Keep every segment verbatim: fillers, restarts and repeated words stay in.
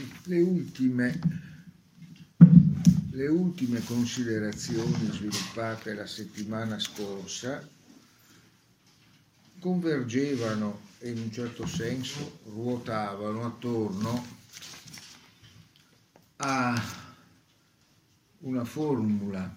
Sì, le ultime, le ultime considerazioni sviluppate la settimana scorsa convergevano e in un certo senso ruotavano attorno a una formula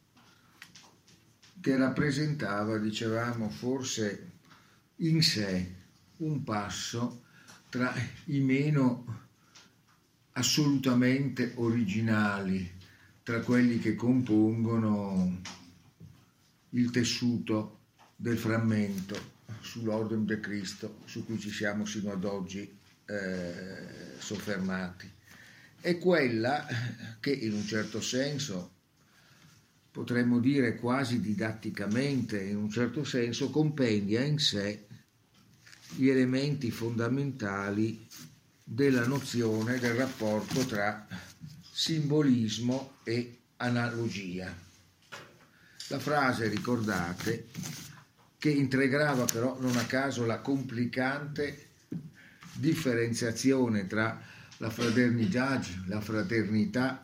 che rappresentava, dicevamo, forse in sé un passo tra i meno assolutamente originali, tra quelli che compongono il tessuto del frammento sull'Ordine de Cristo su cui ci siamo sino ad oggi eh, soffermati. È quella che in un certo senso, potremmo dire quasi didatticamente, in un certo senso compendia in sé gli elementi fondamentali della nozione del rapporto tra simbolismo e analogia. La frase, ricordate, che integrava però non a caso la complicante differenziazione tra la fraternità, la fraternità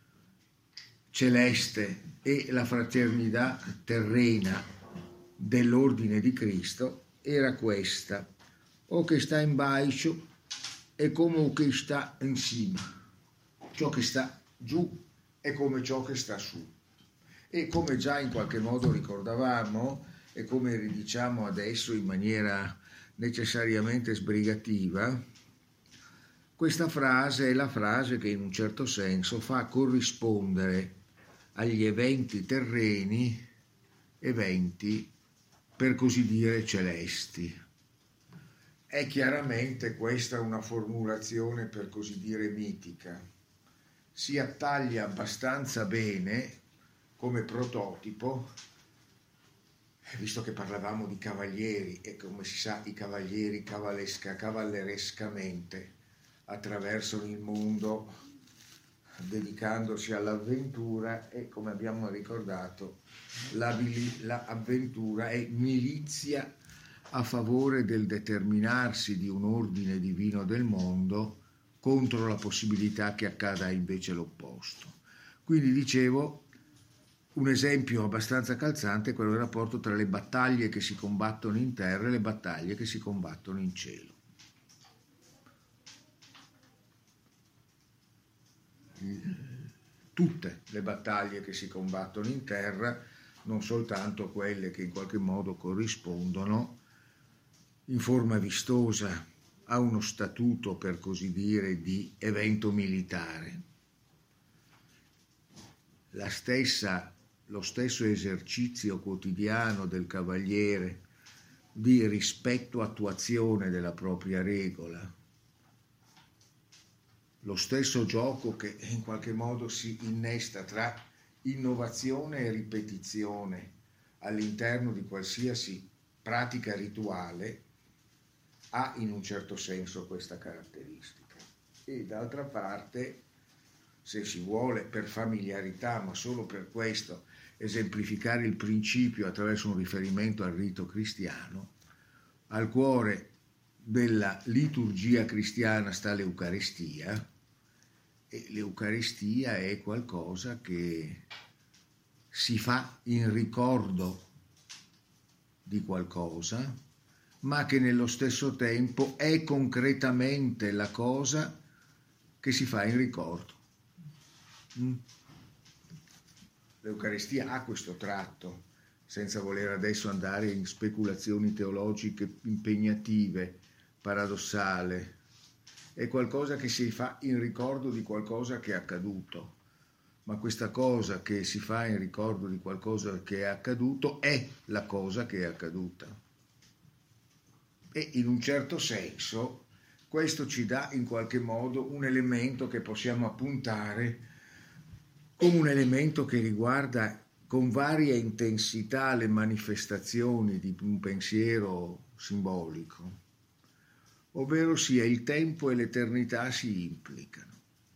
celeste e la fraternità terrena dell'ordine di Cristo, era questa: o che sta in baixo è come o che sta in cima, ciò che sta giù è come ciò che sta su. E come già in qualche modo ricordavamo e come ridiciamo adesso in maniera necessariamente sbrigativa, questa frase è la frase che in un certo senso fa corrispondere agli eventi terreni eventi per così dire celesti. È chiaramente questa una formulazione per così dire mitica. Si attaglia abbastanza bene come prototipo, visto che parlavamo di cavalieri e come si sa i cavalieri cavalesca, cavallerescamente attraversano il mondo dedicandosi all'avventura e, come abbiamo ricordato, l'avventura è milizia a favore del determinarsi di un ordine divino del mondo contro la possibilità che accada invece l'opposto. Quindi dicevo, un esempio abbastanza calzante è quello del rapporto tra le battaglie che si combattono in terra e le battaglie che si combattono in cielo. Tutte le battaglie che si combattono in terra, non soltanto quelle che in qualche modo corrispondono in forma vistosa a uno statuto, per così dire, di evento militare. La stessa, lo stesso esercizio quotidiano del cavaliere di rispetto attuazione della propria regola, lo stesso gioco che in qualche modo si innesta tra innovazione e ripetizione all'interno di qualsiasi pratica rituale ha in un certo senso questa caratteristica. E d'altra parte, se si vuole per familiarità, ma solo per questo, esemplificare il principio attraverso un riferimento al rito cristiano, al cuore della liturgia cristiana sta l'Eucaristia, e l'Eucaristia è qualcosa che si fa in ricordo di qualcosa, ma che nello stesso tempo è concretamente la cosa che si fa in ricordo. L'Eucaristia ha questo tratto, senza voler adesso andare in speculazioni teologiche impegnative, paradossale. È qualcosa che si fa in ricordo di qualcosa che è accaduto, ma questa cosa che si fa in ricordo di qualcosa che è accaduto è la cosa che è accaduta. E in un certo senso questo ci dà in qualche modo un elemento che possiamo appuntare come un elemento che riguarda con varia intensità le manifestazioni di un pensiero simbolico, ovvero sia il tempo e l'eternità si implicano.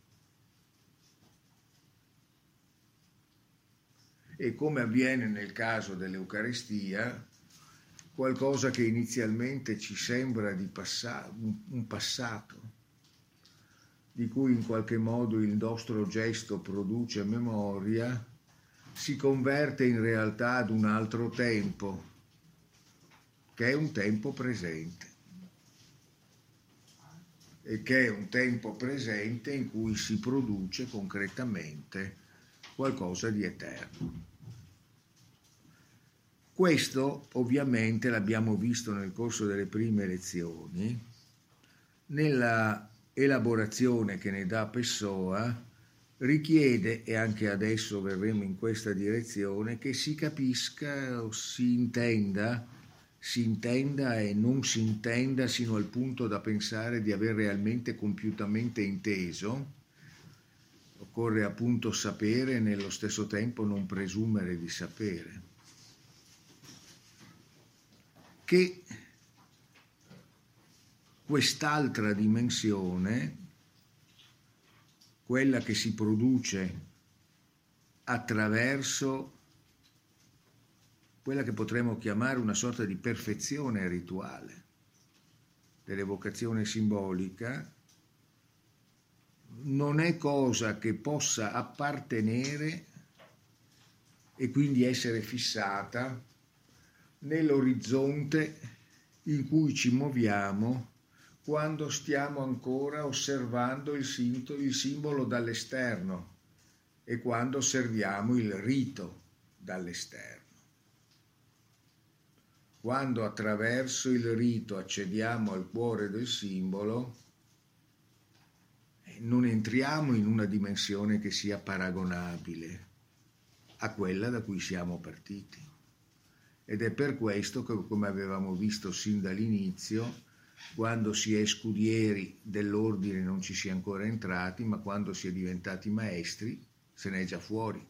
E come avviene nel caso dell'Eucaristia, qualcosa che inizialmente ci sembra di passa- un passato, di cui in qualche modo il nostro gesto produce memoria, si converte in realtà ad un altro tempo, che è un tempo presente, e che è un tempo presente in cui si produce concretamente qualcosa di eterno. Questo ovviamente l'abbiamo visto nel corso delle prime lezioni, nella elaborazione che ne dà Pessoa richiede, e anche adesso verremo in questa direzione, che si capisca o si intenda, si intenda e non si intenda sino al punto da pensare di aver realmente compiutamente inteso. Occorre appunto sapere e nello stesso tempo non presumere di sapere. Che quest'altra dimensione, quella che si produce attraverso quella che potremmo chiamare una sorta di perfezione rituale dell'evocazione simbolica, non è cosa che possa appartenere e quindi essere fissata nell'orizzonte in cui ci muoviamo quando stiamo ancora osservando il, sinto, il simbolo dall'esterno e quando osserviamo il rito dall'esterno. Quando attraverso il rito accediamo al cuore del simbolo, non entriamo in una dimensione che sia paragonabile a quella da cui siamo partiti. Ed è per questo che, come avevamo visto sin dall'inizio, quando si è scudieri dell'ordine non ci si è ancora entrati, ma quando si è diventati maestri se n'è già fuori.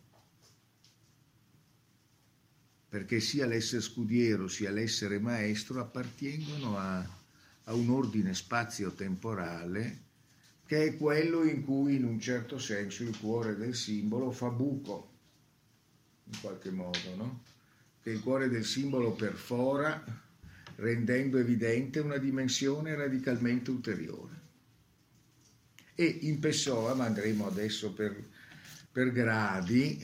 Perché sia l'essere scudiero sia l'essere maestro appartengono a, a un ordine spazio-temporale che è quello in cui in un certo senso il cuore del simbolo fa buco, in qualche modo, no? Che il cuore del simbolo perfora, rendendo evidente una dimensione radicalmente ulteriore. E in Pessoa, ma andremo adesso per, per gradi,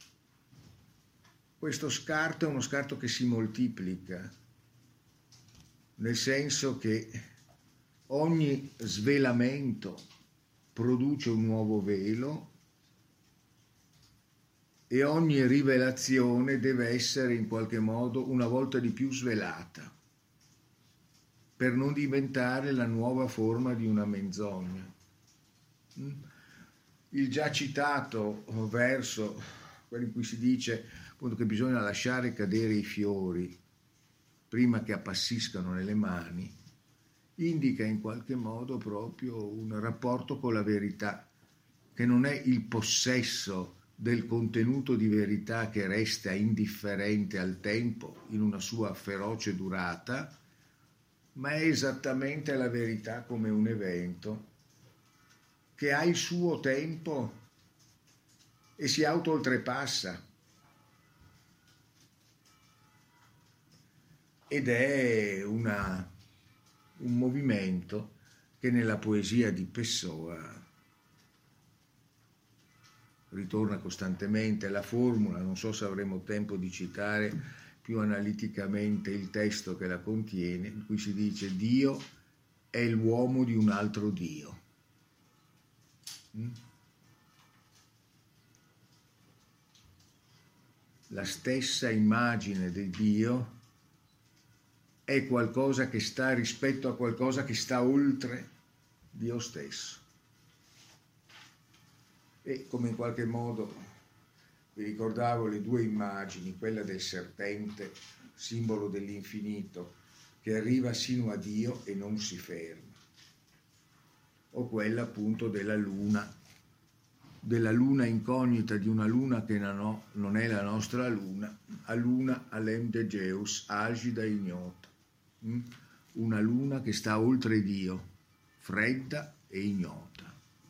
questo scarto è uno scarto che si moltiplica, nel senso che ogni svelamento produce un nuovo velo e ogni rivelazione deve essere in qualche modo una volta di più svelata, per non diventare la nuova forma di una menzogna. Il già citato verso, quello in cui si dice appunto che bisogna lasciare cadere i fiori prima che appassiscano nelle mani, indica in qualche modo proprio un rapporto con la verità, che non è il possesso del contenuto di verità che resta indifferente al tempo in una sua feroce durata, ma è esattamente la verità come un evento che ha il suo tempo e si auto-oltrepassa. Ed è una, un movimento che nella poesia di Pessoa ritorna costantemente. La formula, non so se avremo tempo di citare più analiticamente il testo che la contiene, in cui si dice: Dio è l'uomo di un altro Dio. Mm? La stessa immagine di Dio è qualcosa che sta rispetto a qualcosa che sta oltre Dio stesso. E come in qualche modo vi ricordavo le due immagini, quella del serpente, simbolo dell'infinito, che arriva sino a Dio e non si ferma, o quella appunto della luna, della luna incognita, di una luna che no, non è la nostra luna, a luna alem de Deus, agida ignota, una luna che sta oltre Dio, fredda e ignota.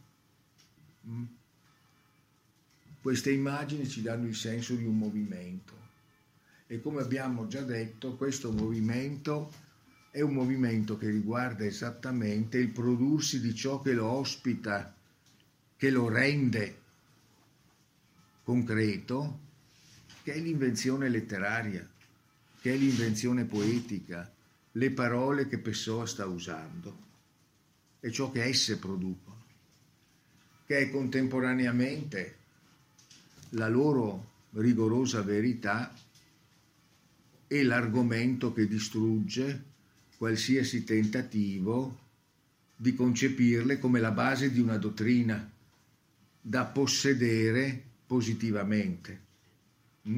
Queste immagini ci danno il senso di un movimento e, come abbiamo già detto, questo movimento è un movimento che riguarda esattamente il prodursi di ciò che lo ospita che lo rende concreto, che è l'invenzione letteraria, che è l'invenzione poetica, le parole che Pessoa sta usando e ciò che esse producono, che è contemporaneamente la loro rigorosa verità e l'argomento che distrugge qualsiasi tentativo di concepirle come la base di una dottrina da possedere positivamente. Mm?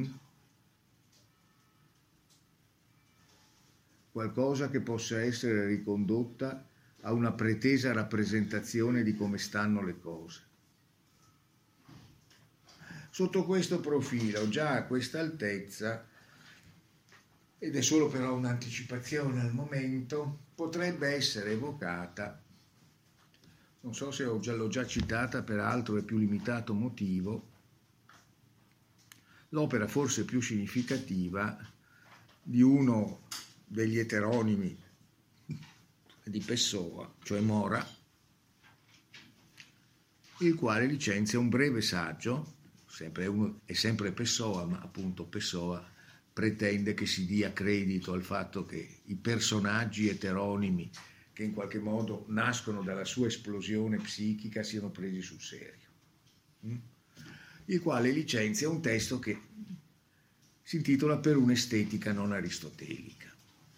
Qualcosa che possa essere ricondotta a una pretesa rappresentazione di come stanno le cose. Sotto questo profilo, già a questa altezza, ed è solo però un'anticipazione al momento, potrebbe essere evocata, non so se ho già, l'ho già citata per altro e più limitato motivo, l'opera forse più significativa di uno degli eteronimi di Pessoa, cioè Mora, il quale licenzia un breve saggio, sempre uno, è sempre Pessoa, ma appunto Pessoa pretende che si dia credito al fatto che i personaggi eteronimi che in qualche modo nascono dalla sua esplosione psichica siano presi sul serio. Mm? Il quale licenzia un testo che si intitola Per un'estetica non aristotelica,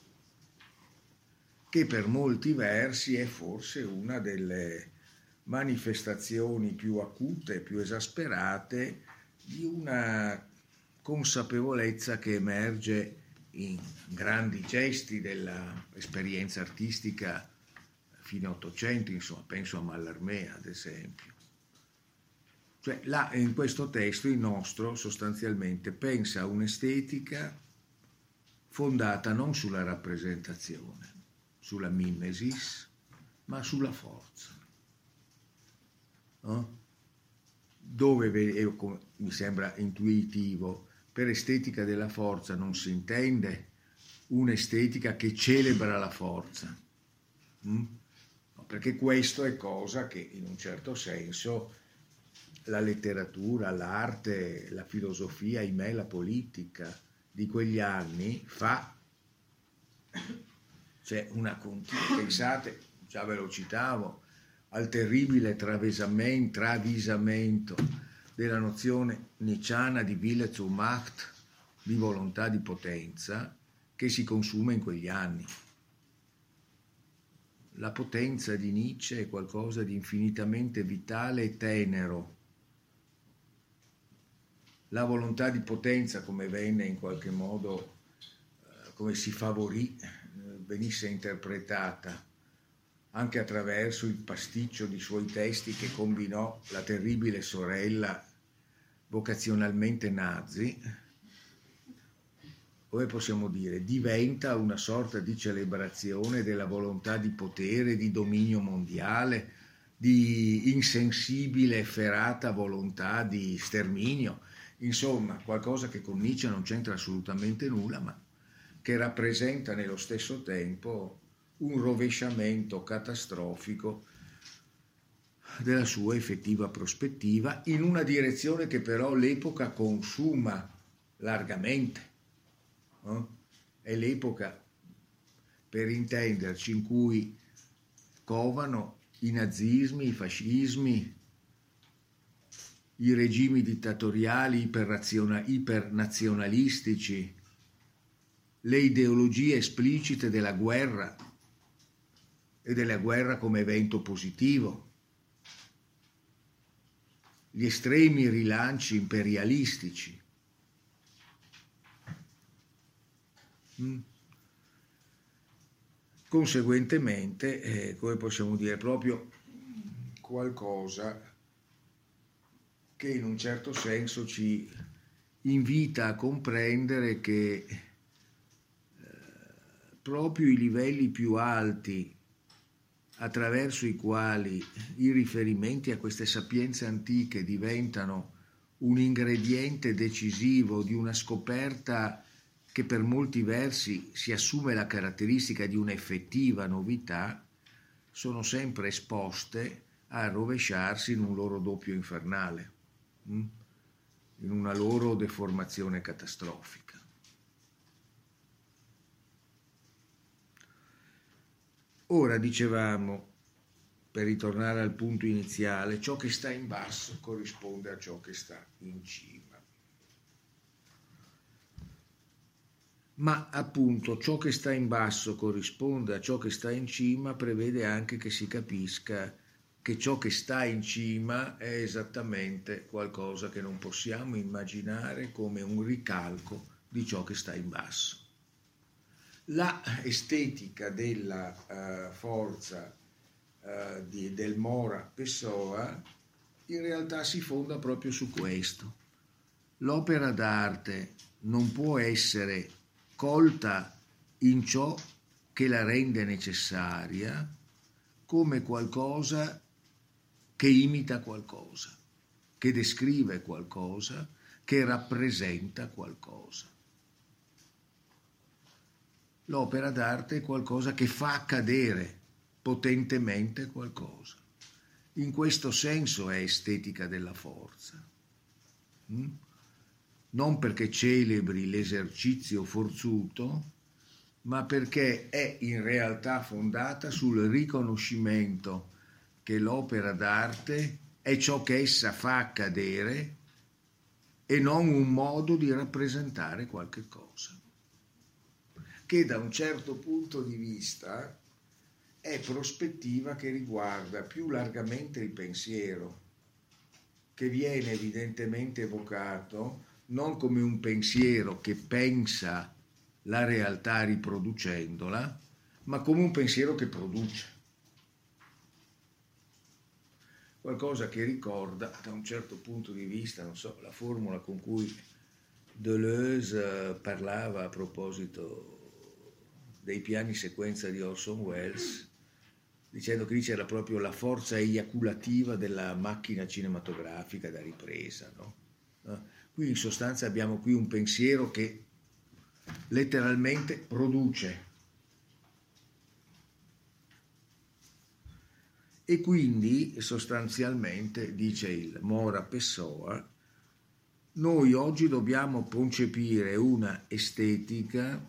che per molti versi è forse una delle manifestazioni più acute, più esasperate di una consapevolezza che emerge in grandi gesti dell'esperienza artistica fine Ottocento, insomma, penso a Mallarmé ad esempio. Cioè, là, in questo testo il nostro sostanzialmente pensa a un'estetica fondata non sulla rappresentazione, sulla mimesis, ma sulla forza. No? Dove, mi sembra intuitivo, per estetica della forza non si intende un'estetica che celebra la forza, mm? no, perché questo è cosa che in un certo senso la letteratura, l'arte, la filosofia, ahimè la politica di quegli anni fa. C'è una continua, pensate, già ve lo citavo, al terribile travesamento, travisamento della nozione nietzschiana di Wille zur Macht, di volontà di potenza, che si consuma in quegli anni. La potenza di Nietzsche è qualcosa di infinitamente vitale e tenero. La volontà di potenza, come venne in qualche modo, come si favorì, venisse interpretata anche attraverso il pasticcio di suoi testi che combinò la terribile sorella vocazionalmente nazi, come possiamo dire, diventa una sorta di celebrazione della volontà di potere, di dominio mondiale, di insensibile, efferata volontà di sterminio, insomma qualcosa che con Nietzsche non c'entra assolutamente nulla, ma che rappresenta nello stesso tempo un rovesciamento catastrofico della sua effettiva prospettiva in una direzione che però l'epoca consuma largamente. No? È l'epoca, per intenderci, in cui covano i nazismi, i fascismi, i regimi dittatoriali ipernazionalistici, le ideologie esplicite della guerra e della guerra come evento positivo, gli estremi rilanci imperialistici. Mm. Conseguentemente, eh, come possiamo dire, proprio qualcosa che in un certo senso ci invita a comprendere che eh, proprio i livelli più alti attraverso i quali i riferimenti a queste sapienze antiche diventano un ingrediente decisivo di una scoperta che per molti versi si assume la caratteristica di un'effettiva novità, sono sempre esposte a rovesciarsi in un loro doppio infernale, in una loro deformazione catastrofica. Ora dicevamo, per ritornare al punto iniziale, ciò che sta in basso corrisponde a ciò che sta in cima. Ma appunto ciò che sta in basso corrisponde a ciò che sta in cima prevede anche che si capisca che ciò che sta in cima è esattamente qualcosa che non possiamo immaginare come un ricalco di ciò che sta in basso. La estetica della uh, forza uh, di, del Mora Pessoa in realtà si fonda proprio su questo. L'opera d'arte non può essere colta in ciò che la rende necessaria come qualcosa che imita qualcosa, che descrive qualcosa, che rappresenta qualcosa. L'opera d'arte è qualcosa che fa accadere potentemente qualcosa. In questo senso è estetica della forza. Mm? Non perché celebri l'esercizio forzuto, ma perché è in realtà fondata sul riconoscimento che l'opera d'arte è ciò che essa fa accadere e non un modo di rappresentare qualche cosa, che da un certo punto di vista è prospettiva che riguarda più largamente il pensiero, che viene evidentemente evocato non come un pensiero che pensa la realtà riproducendola, ma come un pensiero che produce. Qualcosa che ricorda, da un certo punto di vista, non so, la formula con cui Deleuze parlava a proposito dei piani sequenza di Orson Welles, dicendo che lì c'era proprio la forza eiaculativa della macchina cinematografica da ripresa, no? Qui in sostanza abbiamo qui un pensiero che letteralmente produce. E quindi sostanzialmente, dice il Mora Pessoa, noi oggi dobbiamo concepire una estetica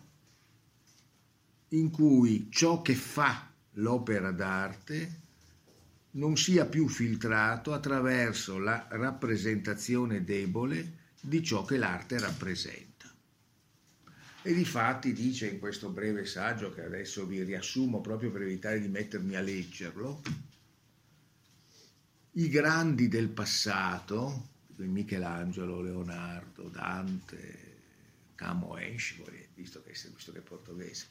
in cui ciò che fa l'opera d'arte non sia più filtrato attraverso la rappresentazione debole di ciò che l'arte rappresenta. E difatti dice in questo breve saggio, che adesso vi riassumo proprio per evitare di mettermi a leggerlo, i grandi del passato, Michelangelo, Leonardo, Dante, Camões, visto che, visto che è portoghese,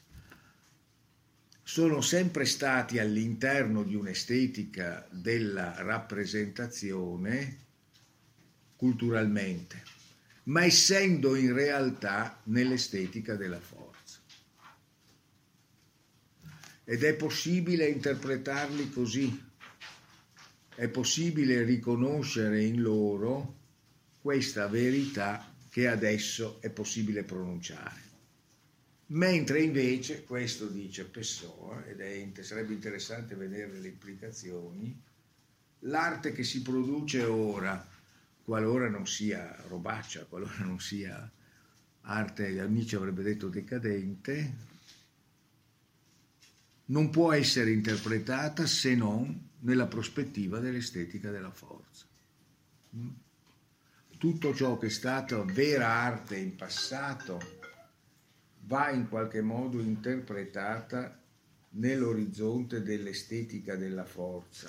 sono sempre stati all'interno di un'estetica della rappresentazione culturalmente, ma essendo in realtà nell'estetica della forza. Ed è possibile interpretarli così, è possibile riconoscere in loro questa verità che adesso è possibile pronunciare. Mentre invece, questo dice Pessoa, ed è, sarebbe interessante vedere le implicazioni, l'arte che si produce ora, qualora non sia robaccia, qualora non sia arte, Nietzsche avrebbe detto decadente, non può essere interpretata se non nella prospettiva dell'estetica della forza. Tutto ciò che è stato vera arte in passato va in qualche modo interpretata nell'orizzonte dell'estetica della forza,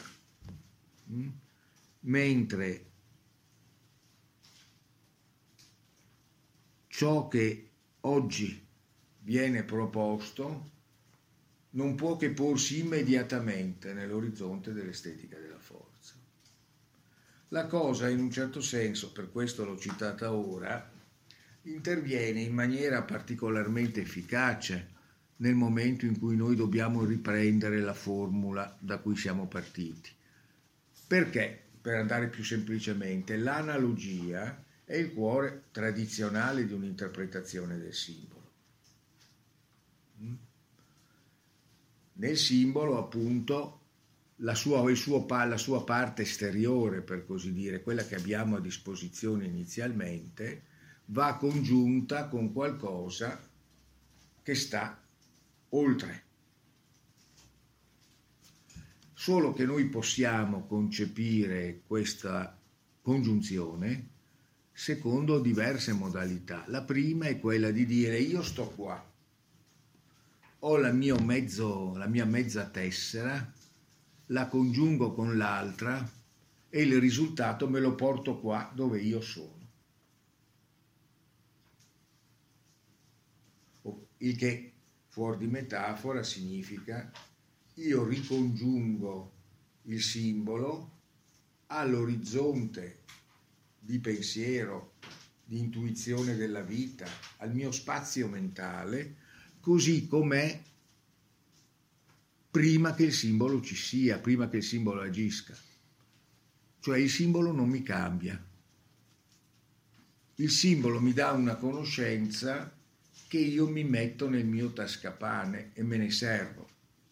mentre ciò che oggi viene proposto non può che porsi immediatamente nell'orizzonte dell'estetica della forza. La cosa, in un certo senso, per questo l'ho citata ora, interviene in maniera particolarmente efficace nel momento in cui noi dobbiamo riprendere la formula da cui siamo partiti. Perché? Per andare più semplicemente, l'analogia è il cuore tradizionale di un'interpretazione del simbolo. Nel simbolo, appunto, la sua, il suo, la sua parte esteriore, per così dire, quella che abbiamo a disposizione inizialmente, va congiunta con qualcosa che sta oltre. Solo che noi possiamo concepire questa congiunzione secondo diverse modalità. La prima è quella di dire: io sto qua, ho la, mio mezzo, la mia mezza tessera, la congiungo con l'altra e il risultato me lo porto qua dove io sono. Il che, fuori di metafora, significa: io ricongiungo il simbolo all'orizzonte di pensiero, di intuizione della vita, al mio spazio mentale, così com'è prima che il simbolo ci sia, prima che il simbolo agisca. Cioè il simbolo non mi cambia. Il simbolo mi dà una conoscenza che io mi metto nel mio tascapane e me ne servo.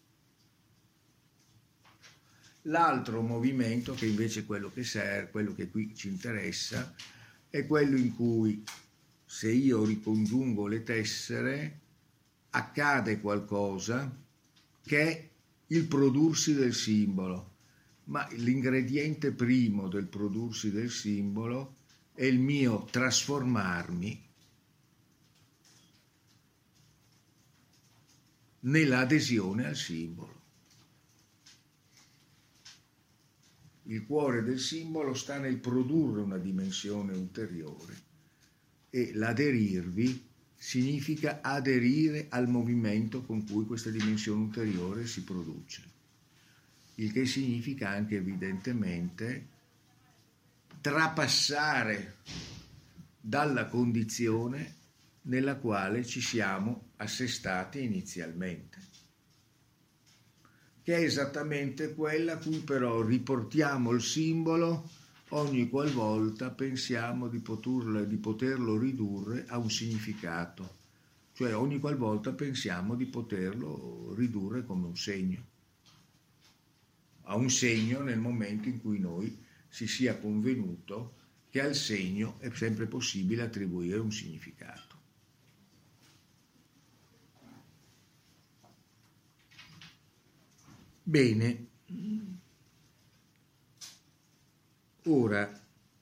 L'altro movimento, che invece è quello che serve, quello che qui ci interessa, è quello in cui, se io ricongiungo le tessere, accade qualcosa che è il prodursi del simbolo, ma l'ingrediente primo del prodursi del simbolo è il mio trasformarmi nell'adesione al simbolo. Il cuore del simbolo sta nel produrre una dimensione ulteriore e l'aderirvi significa aderire al movimento con cui questa dimensione ulteriore si produce, il che significa anche evidentemente trapassare dalla condizione nella quale ci siamo assestati inizialmente, che è esattamente quella a cui però riportiamo il simbolo ogni qualvolta pensiamo di poterlo, di poterlo ridurre a un significato, cioè ogni qualvolta pensiamo di poterlo ridurre come un segno, a un segno nel momento in cui noi si sia convenuto che al segno è sempre possibile attribuire un significato. Bene, ora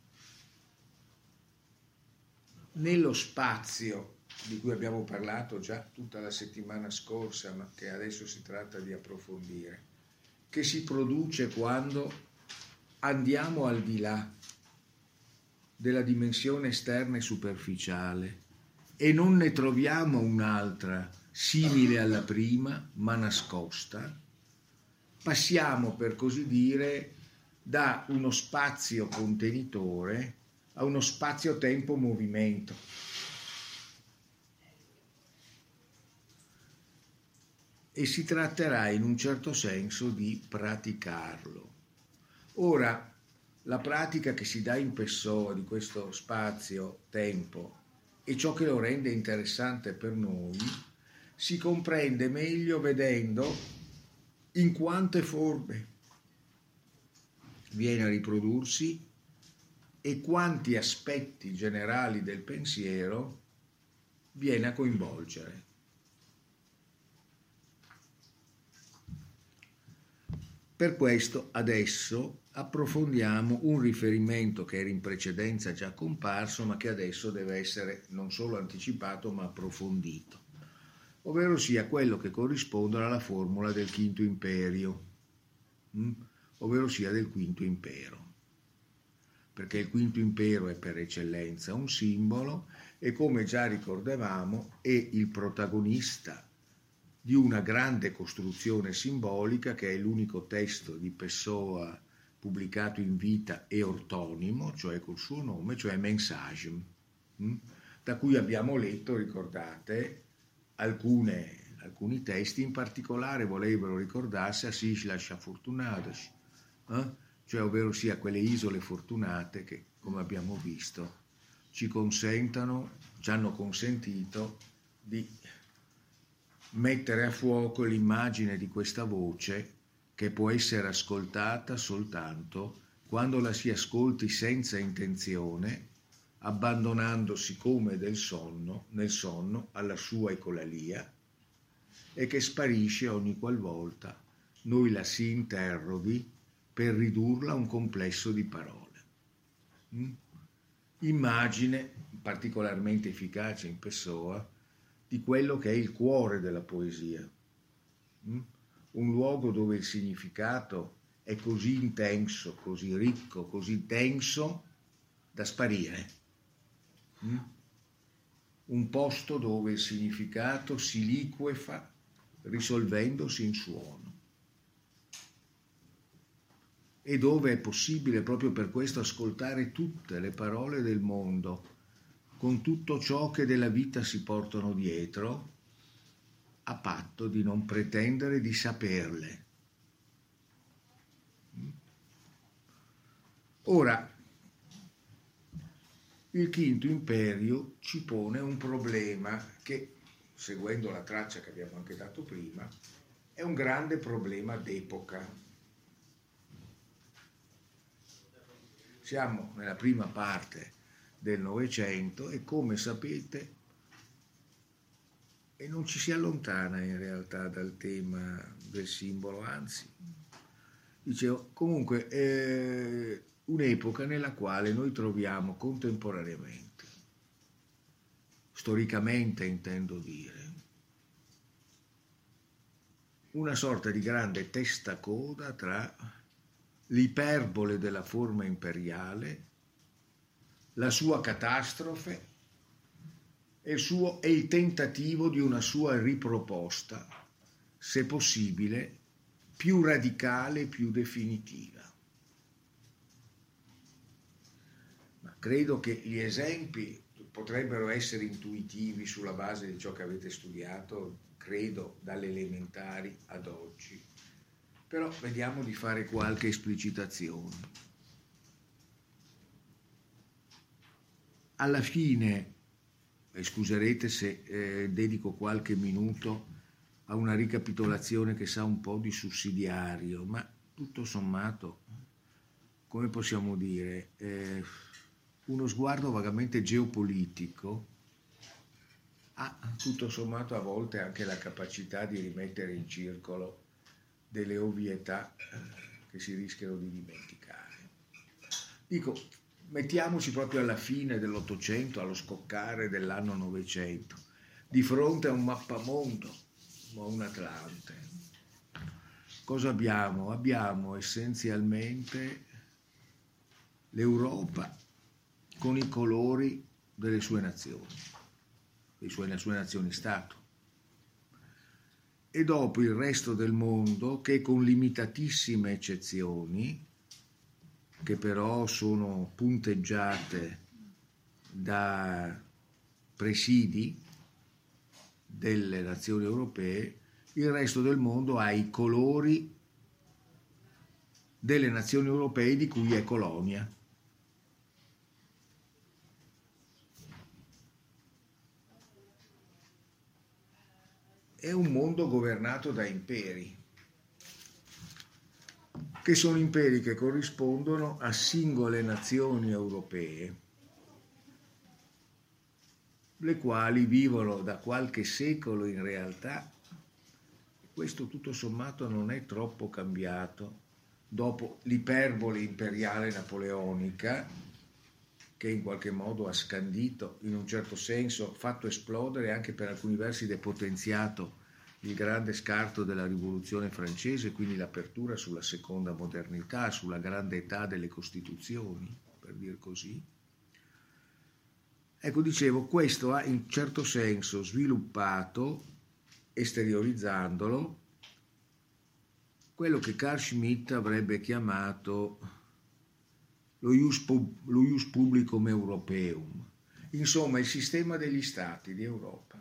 nello spazio di cui abbiamo parlato già tutta la settimana scorsa, ma che adesso si tratta di approfondire, che si produce quando andiamo al di là della dimensione esterna e superficiale e non ne troviamo un'altra simile alla prima ma nascosta, passiamo, per così dire, da uno spazio contenitore a uno spazio-tempo-movimento. E si tratterà in un certo senso di praticarlo. Ora, la pratica che si dà in Pessoa di questo spazio-tempo e ciò che lo rende interessante per noi si comprende meglio vedendo in quante forme viene a riprodursi e quanti aspetti generali del pensiero viene a coinvolgere. Per questo adesso approfondiamo un riferimento che era in precedenza già comparso, ma che adesso deve essere non solo anticipato ma approfondito, ovvero sia quello che corrisponde alla formula del quinto imperio, hm? ovvero sia del quinto impero, perché il quinto impero è per eccellenza un simbolo e, come già ricordavamo, è il protagonista di una grande costruzione simbolica che è l'unico testo di Pessoa pubblicato in vita e ortonimo, cioè col suo nome, cioè Mensagem, hm? da cui abbiamo letto, ricordate, alcune, alcuni testi, in particolare volevano ricordarsi a Islas Afortunadas, eh? cioè ovvero sia quelle isole fortunate che, come abbiamo visto, ci consentano, ci hanno consentito di mettere a fuoco l'immagine di questa voce che può essere ascoltata soltanto quando la si ascolti senza intenzione, abbandonandosi come del sonno, nel sonno alla sua ecolalia, e che sparisce ogni qualvolta noi la si interroghi per ridurla a un complesso di parole. Mm? Immagine particolarmente efficace in Pessoa di quello che è il cuore della poesia. Mm? Un luogo dove il significato è così intenso, così ricco, così denso da sparire. Mm? Un posto dove il significato si liquefa risolvendosi in suono e dove è possibile proprio per questo ascoltare tutte le parole del mondo con tutto ciò che della vita si portano dietro, a patto di non pretendere di saperle. Ora, il Quinto Imperio ci pone un problema che, seguendo la traccia che abbiamo anche dato prima, è un grande problema d'epoca. Siamo nella prima parte del Novecento e, come sapete, e non ci si allontana in realtà dal tema del simbolo, anzi, dicevo, comunque è un'epoca nella quale noi troviamo contemporaneamente, storicamente intendo dire, una sorta di grande testacoda tra l'iperbole della forma imperiale, la sua catastrofe e il, suo, e il tentativo di una sua riproposta, se possibile, più radicale, più definitiva. Ma credo che gli esempi potrebbero essere intuitivi sulla base di ciò che avete studiato, credo, dalle elementari ad oggi. Però vediamo di fare qualche esplicitazione. Alla fine, e scuserete se eh, dedico qualche minuto a una ricapitolazione che sa un po' di sussidiario, ma tutto sommato, come possiamo dire, eh, uno sguardo vagamente geopolitico ha tutto sommato a volte anche la capacità di rimettere in circolo delle ovvietà che si rischiano di dimenticare. Dico, mettiamoci proprio alla fine dell'Ottocento, allo scoccare dell'anno Novecento, di fronte a un mappamondo, a un Atlante. Cosa abbiamo? Abbiamo essenzialmente l'Europa con i colori delle sue nazioni, le sue, le sue nazioni-stato, e dopo il resto del mondo che, con limitatissime eccezioni, che però sono punteggiate da presidi delle nazioni europee, il resto del mondo ha i colori delle nazioni europee di cui è colonia. È un mondo governato da imperi, che sono imperi che corrispondono a singole nazioni europee, le quali vivono da qualche secolo in realtà. Questo tutto sommato non è troppo cambiato dopo l'iperbole imperiale napoleonica, che in qualche modo ha scandito, in un certo senso fatto esplodere, anche per alcuni versi depotenziato, il grande scarto della rivoluzione francese, quindi l'apertura sulla seconda modernità, sulla grande età delle costituzioni, per dir così. Ecco, dicevo, questo ha in certo senso sviluppato, esteriorizzandolo, quello che Carl Schmitt avrebbe chiamato lo ius, lo ius publicum europeum, insomma il sistema degli stati di Europa,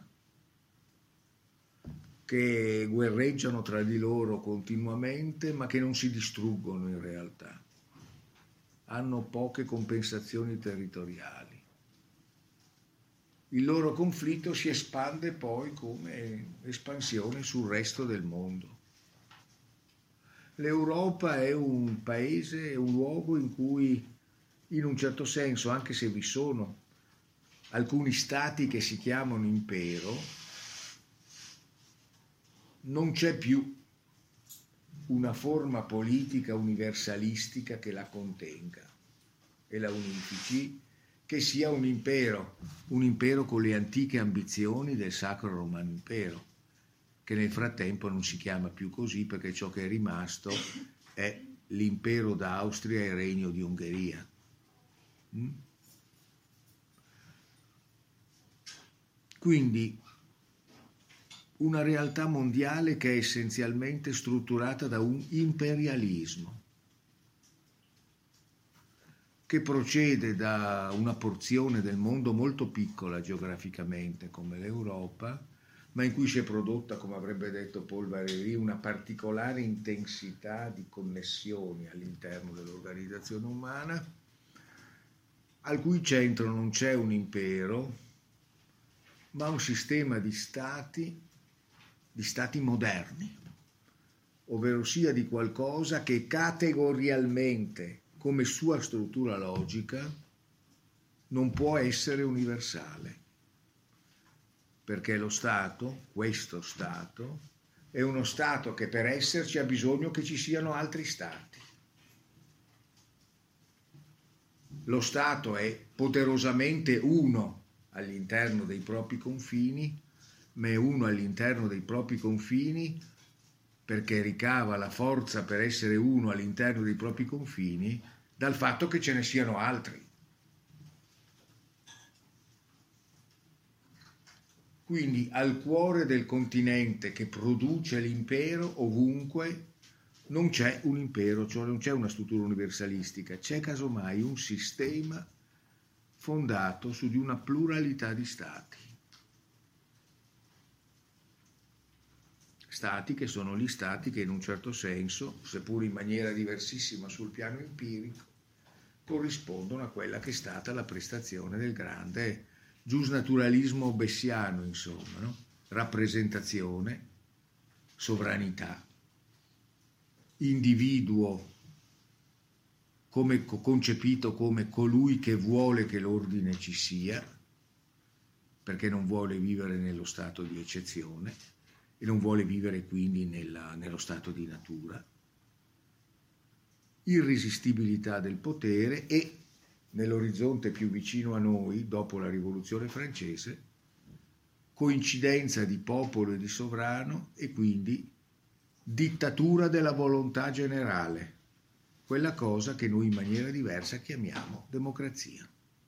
che guerreggiano tra di loro continuamente ma che non si distruggono in realtà, hanno poche compensazioni territoriali. Il loro conflitto si espande poi come espansione sul resto del mondo. L'Europa è un paese, è un luogo in cui, in un certo senso, anche se vi sono alcuni stati che si chiamano impero, non c'è più una forma politica universalistica che la contenga e la unifici, che sia un impero, un impero con le antiche ambizioni del Sacro Romano Impero, che nel frattempo non si chiama più così perché ciò che è rimasto è l'impero d'Austria e il regno di Ungheria. Mm? Quindi una realtà mondiale che è essenzialmente strutturata da un imperialismo, che procede da una porzione del mondo molto piccola geograficamente come l'Europa, ma in cui si è prodotta, come avrebbe detto Paul Valéry, una particolare intensità di connessioni all'interno dell'organizzazione umana, al cui centro non c'è un impero, ma un sistema di stati, di stati moderni, ovvero sia di qualcosa che categorialmente, come sua struttura logica, non può essere universale, perché lo Stato, questo Stato, è uno Stato che per esserci ha bisogno che ci siano altri Stati. Lo Stato è poderosamente uno all'interno dei propri confini, ma è uno all'interno dei propri confini perché ricava la forza per essere uno all'interno dei propri confini dal fatto che ce ne siano altri. Quindi al cuore del continente che produce l'impero, ovunque, non c'è un impero, cioè non c'è una struttura universalistica, c'è casomai un sistema fondato su di una pluralità di stati. Stati che sono gli stati che in un certo senso, seppur in maniera diversissima sul piano empirico, corrispondono a quella che è stata la prestazione del grande giusnaturalismo bessiano, insomma, no? Rappresentazione, sovranità, individuo come concepito come colui che vuole che l'ordine ci sia, perché non vuole vivere nello stato di eccezione e non vuole vivere quindi nella, nello stato di natura, irresistibilità del potere e, nell'orizzonte più vicino a noi, dopo la Rivoluzione francese, coincidenza di popolo e di sovrano e quindi dittatura della volontà generale, quella cosa che noi in maniera diversa chiamiamo democrazia.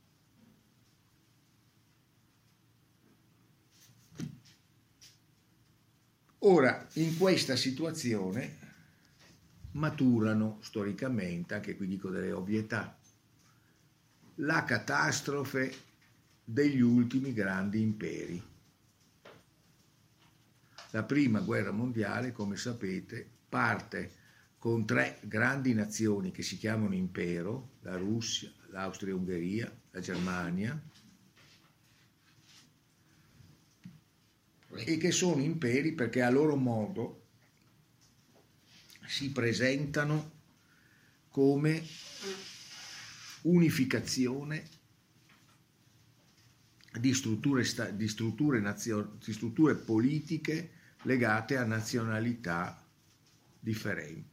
Ora, in questa situazione maturano storicamente, anche qui dico delle ovvietà, la catastrofe degli ultimi grandi imperi. La prima guerra mondiale, come sapete, parte con tre grandi nazioni che si chiamano impero, la Russia, l'Austria-Ungheria, la Germania, e che sono imperi perché a loro modo si presentano come unificazione di strutture, di strutture, nazio, di strutture politiche legate a nazionalità differenti.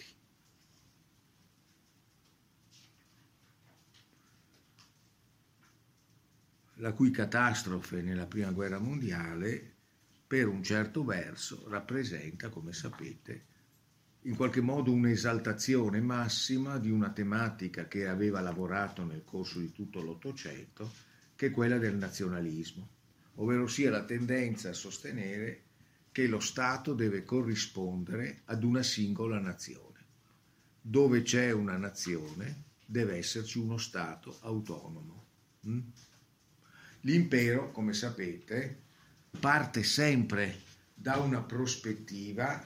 La cui catastrofe nella Prima Guerra Mondiale, per un certo verso, rappresenta, come sapete, in qualche modo un'esaltazione massima di una tematica che aveva lavorato nel corso di tutto l'Ottocento, che è quella del nazionalismo, ovvero sia la tendenza a sostenere che lo Stato deve corrispondere ad una singola nazione. Dove c'è una nazione deve esserci uno Stato autonomo. Mm? L'impero, come sapete, parte sempre da una prospettiva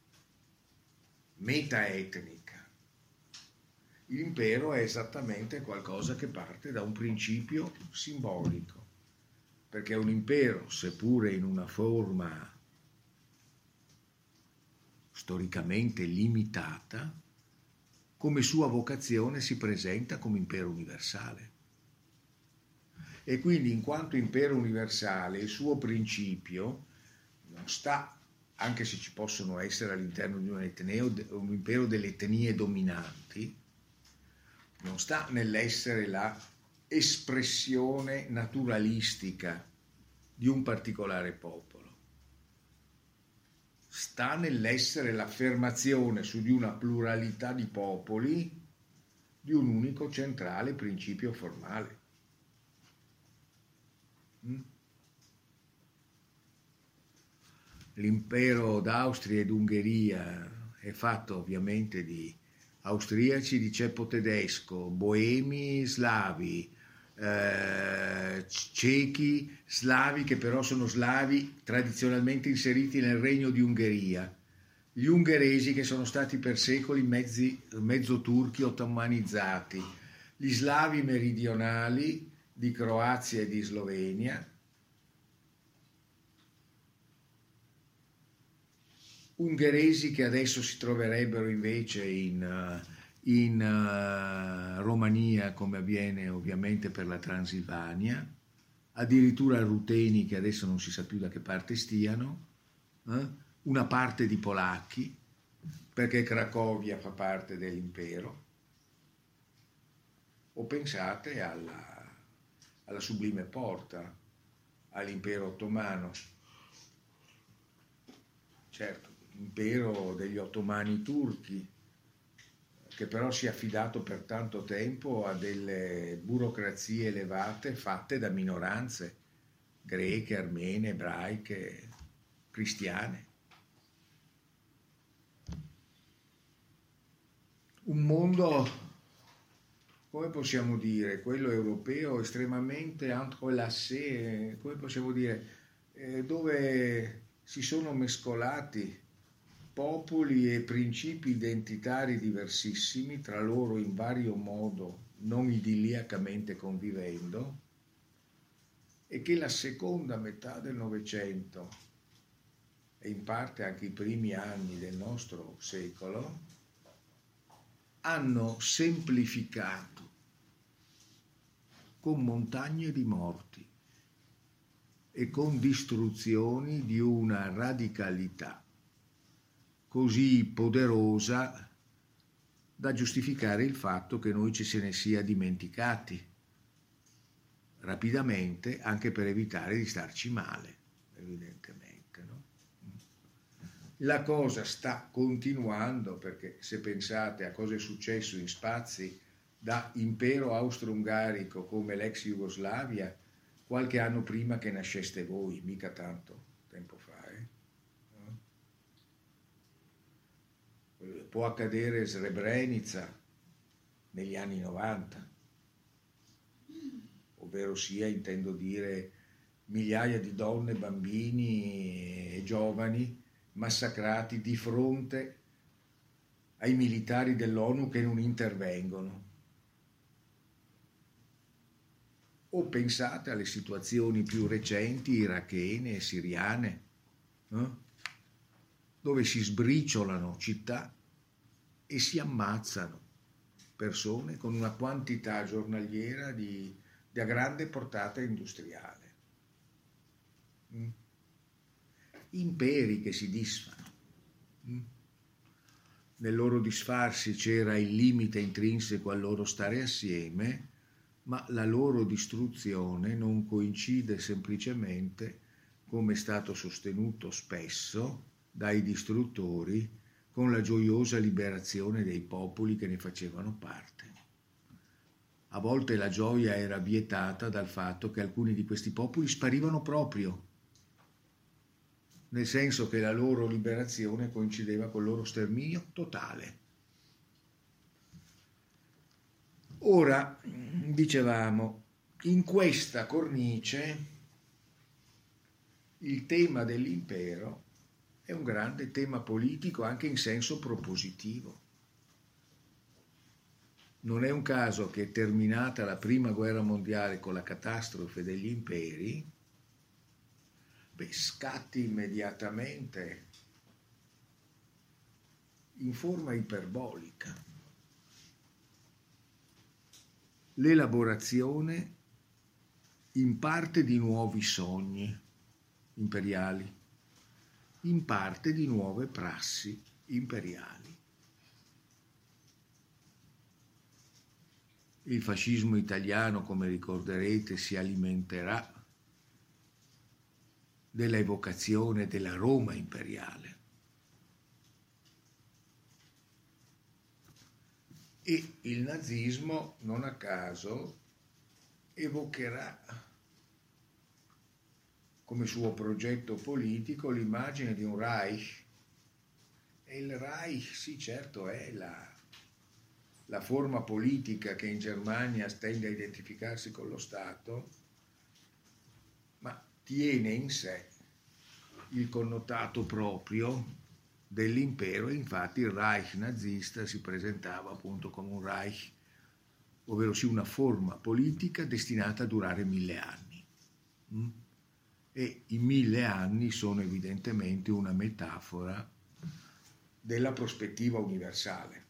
metaetnica. L'impero è esattamente qualcosa che parte da un principio simbolico, perché un impero, seppure in una forma storicamente limitata, come sua vocazione si presenta come impero universale. E quindi, in quanto impero universale, il suo principio non sta, anche se ci possono essere all'interno di un etneo, un impero delle etnie dominanti, non sta nell'essere la espressione naturalistica di un particolare popolo, sta nell'essere l'affermazione su di una pluralità di popoli di un unico centrale principio formale. L'impero d'Austria ed Ungheria è fatto ovviamente di austriaci di ceppo tedesco, boemi slavi, eh, cechi slavi che però sono slavi tradizionalmente inseriti nel regno di Ungheria, gli ungheresi che sono stati per secoli mezzi, mezzo turchi ottomanizzati, gli slavi meridionali di Croazia e di Slovenia, ungheresi che adesso si troverebbero invece in, in uh, Romania, come avviene ovviamente per la Transilvania, addirittura ruteni che adesso non si sa più da che parte stiano, eh? Una parte di polacchi, perché Cracovia fa parte dell'impero, o pensate alla, alla Sublime Porta, all'impero ottomano, certo, impero degli ottomani turchi, che però si è affidato per tanto tempo a delle burocrazie elevate fatte da minoranze greche, armene, ebraiche, cristiane. Un mondo, come possiamo dire, quello europeo estremamente entrelacé, come possiamo dire, eh, dove si sono mescolati popoli e principi identitari diversissimi, tra loro in vario modo non idilliacamente convivendo, e che la seconda metà del Novecento e in parte anche i primi anni del nostro secolo hanno semplificato con montagne di morti e con distruzioni di una radicalità così poderosa da giustificare il fatto che noi ci se ne sia dimenticati rapidamente, anche per evitare di starci male, evidentemente, no? La cosa sta continuando, perché se pensate a cosa è successo in spazi da impero austro-ungarico come l'ex Jugoslavia, qualche anno prima che nasceste voi, mica tanto tempo fa, eh? Può accadere Srebrenica negli anni novanta, ovvero sia, intendo dire, migliaia di donne, bambini e giovani massacrati di fronte ai militari dell'ONU che non intervengono. O pensate alle situazioni più recenti irachene e siriane, eh? dove si sbriciolano città e si ammazzano persone con una quantità giornaliera di, di grande portata industriale. Mm? Imperi che si disfano. Mm? Nel loro disfarsi c'era il limite intrinseco al loro stare assieme, ma la loro distruzione non coincide semplicemente, come è stato sostenuto spesso dai distruttori, con la gioiosa liberazione dei popoli che ne facevano parte. A volte la gioia era vietata dal fatto che alcuni di questi popoli sparivano proprio, nel senso che la loro liberazione coincideva col loro sterminio totale. Ora, dicevamo, in questa cornice il tema dell'impero è un grande tema politico anche in senso propositivo. Non è un caso che, terminata la prima guerra mondiale con la catastrofe degli imperi, beh, scatti immediatamente in forma iperbolica. L'elaborazione in parte di nuovi sogni imperiali, in parte di nuove prassi imperiali. Il fascismo italiano, come ricorderete, si alimenterà della evocazione della Roma imperiale. E il nazismo, non a caso, evocherà come suo progetto politico l'immagine di un Reich. E il Reich, sì, certo, è la, la forma politica che in Germania tende a identificarsi con lo Stato, ma tiene in sé il connotato proprio dell'impero, e infatti il Reich nazista si presentava appunto come un Reich, ovvero sì una forma politica destinata a durare mille anni. Mm? E i mille anni sono evidentemente una metafora della prospettiva universale.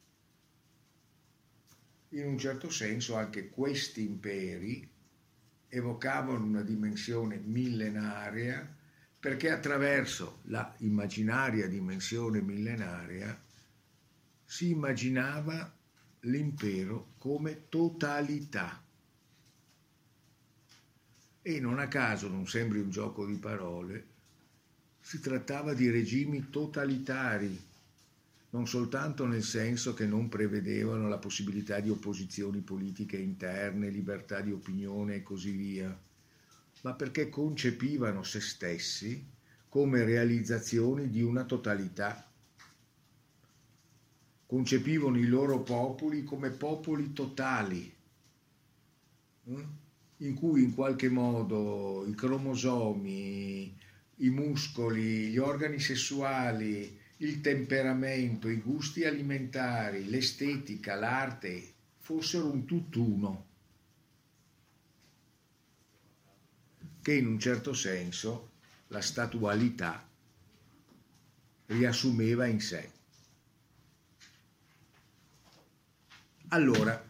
In un certo senso anche questi imperi evocavano una dimensione millenaria, perché attraverso la immaginaria dimensione millenaria si immaginava l'impero come totalità. E non a caso, non sembri un gioco di parole, si trattava di regimi totalitari, non soltanto nel senso che non prevedevano la possibilità di opposizioni politiche interne, libertà di opinione e così via, ma perché concepivano se stessi come realizzazioni di una totalità. Concepivano i loro popoli come popoli totali, in cui in qualche modo i cromosomi, i muscoli, gli organi sessuali, il temperamento, i gusti alimentari, l'estetica, l'arte fossero un tutt'uno, che in un certo senso la statualità riassumeva in sé. Allora,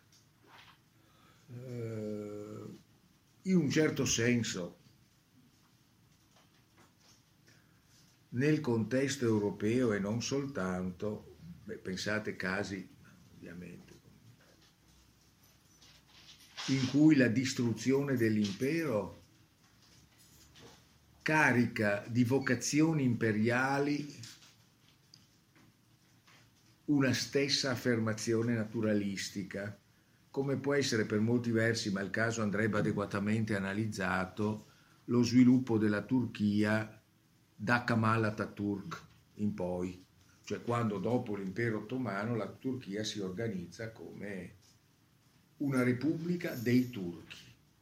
eh, in un certo senso, nel contesto europeo e non soltanto, beh, pensate casi ovviamente in cui la distruzione dell'impero carica di vocazioni imperiali una stessa affermazione naturalistica, come può essere per molti versi, ma il caso andrebbe adeguatamente analizzato, lo sviluppo della Turchia da Kemal Atatürk in poi, cioè quando dopo l'impero ottomano la Turchia si organizza come una repubblica dei turchi,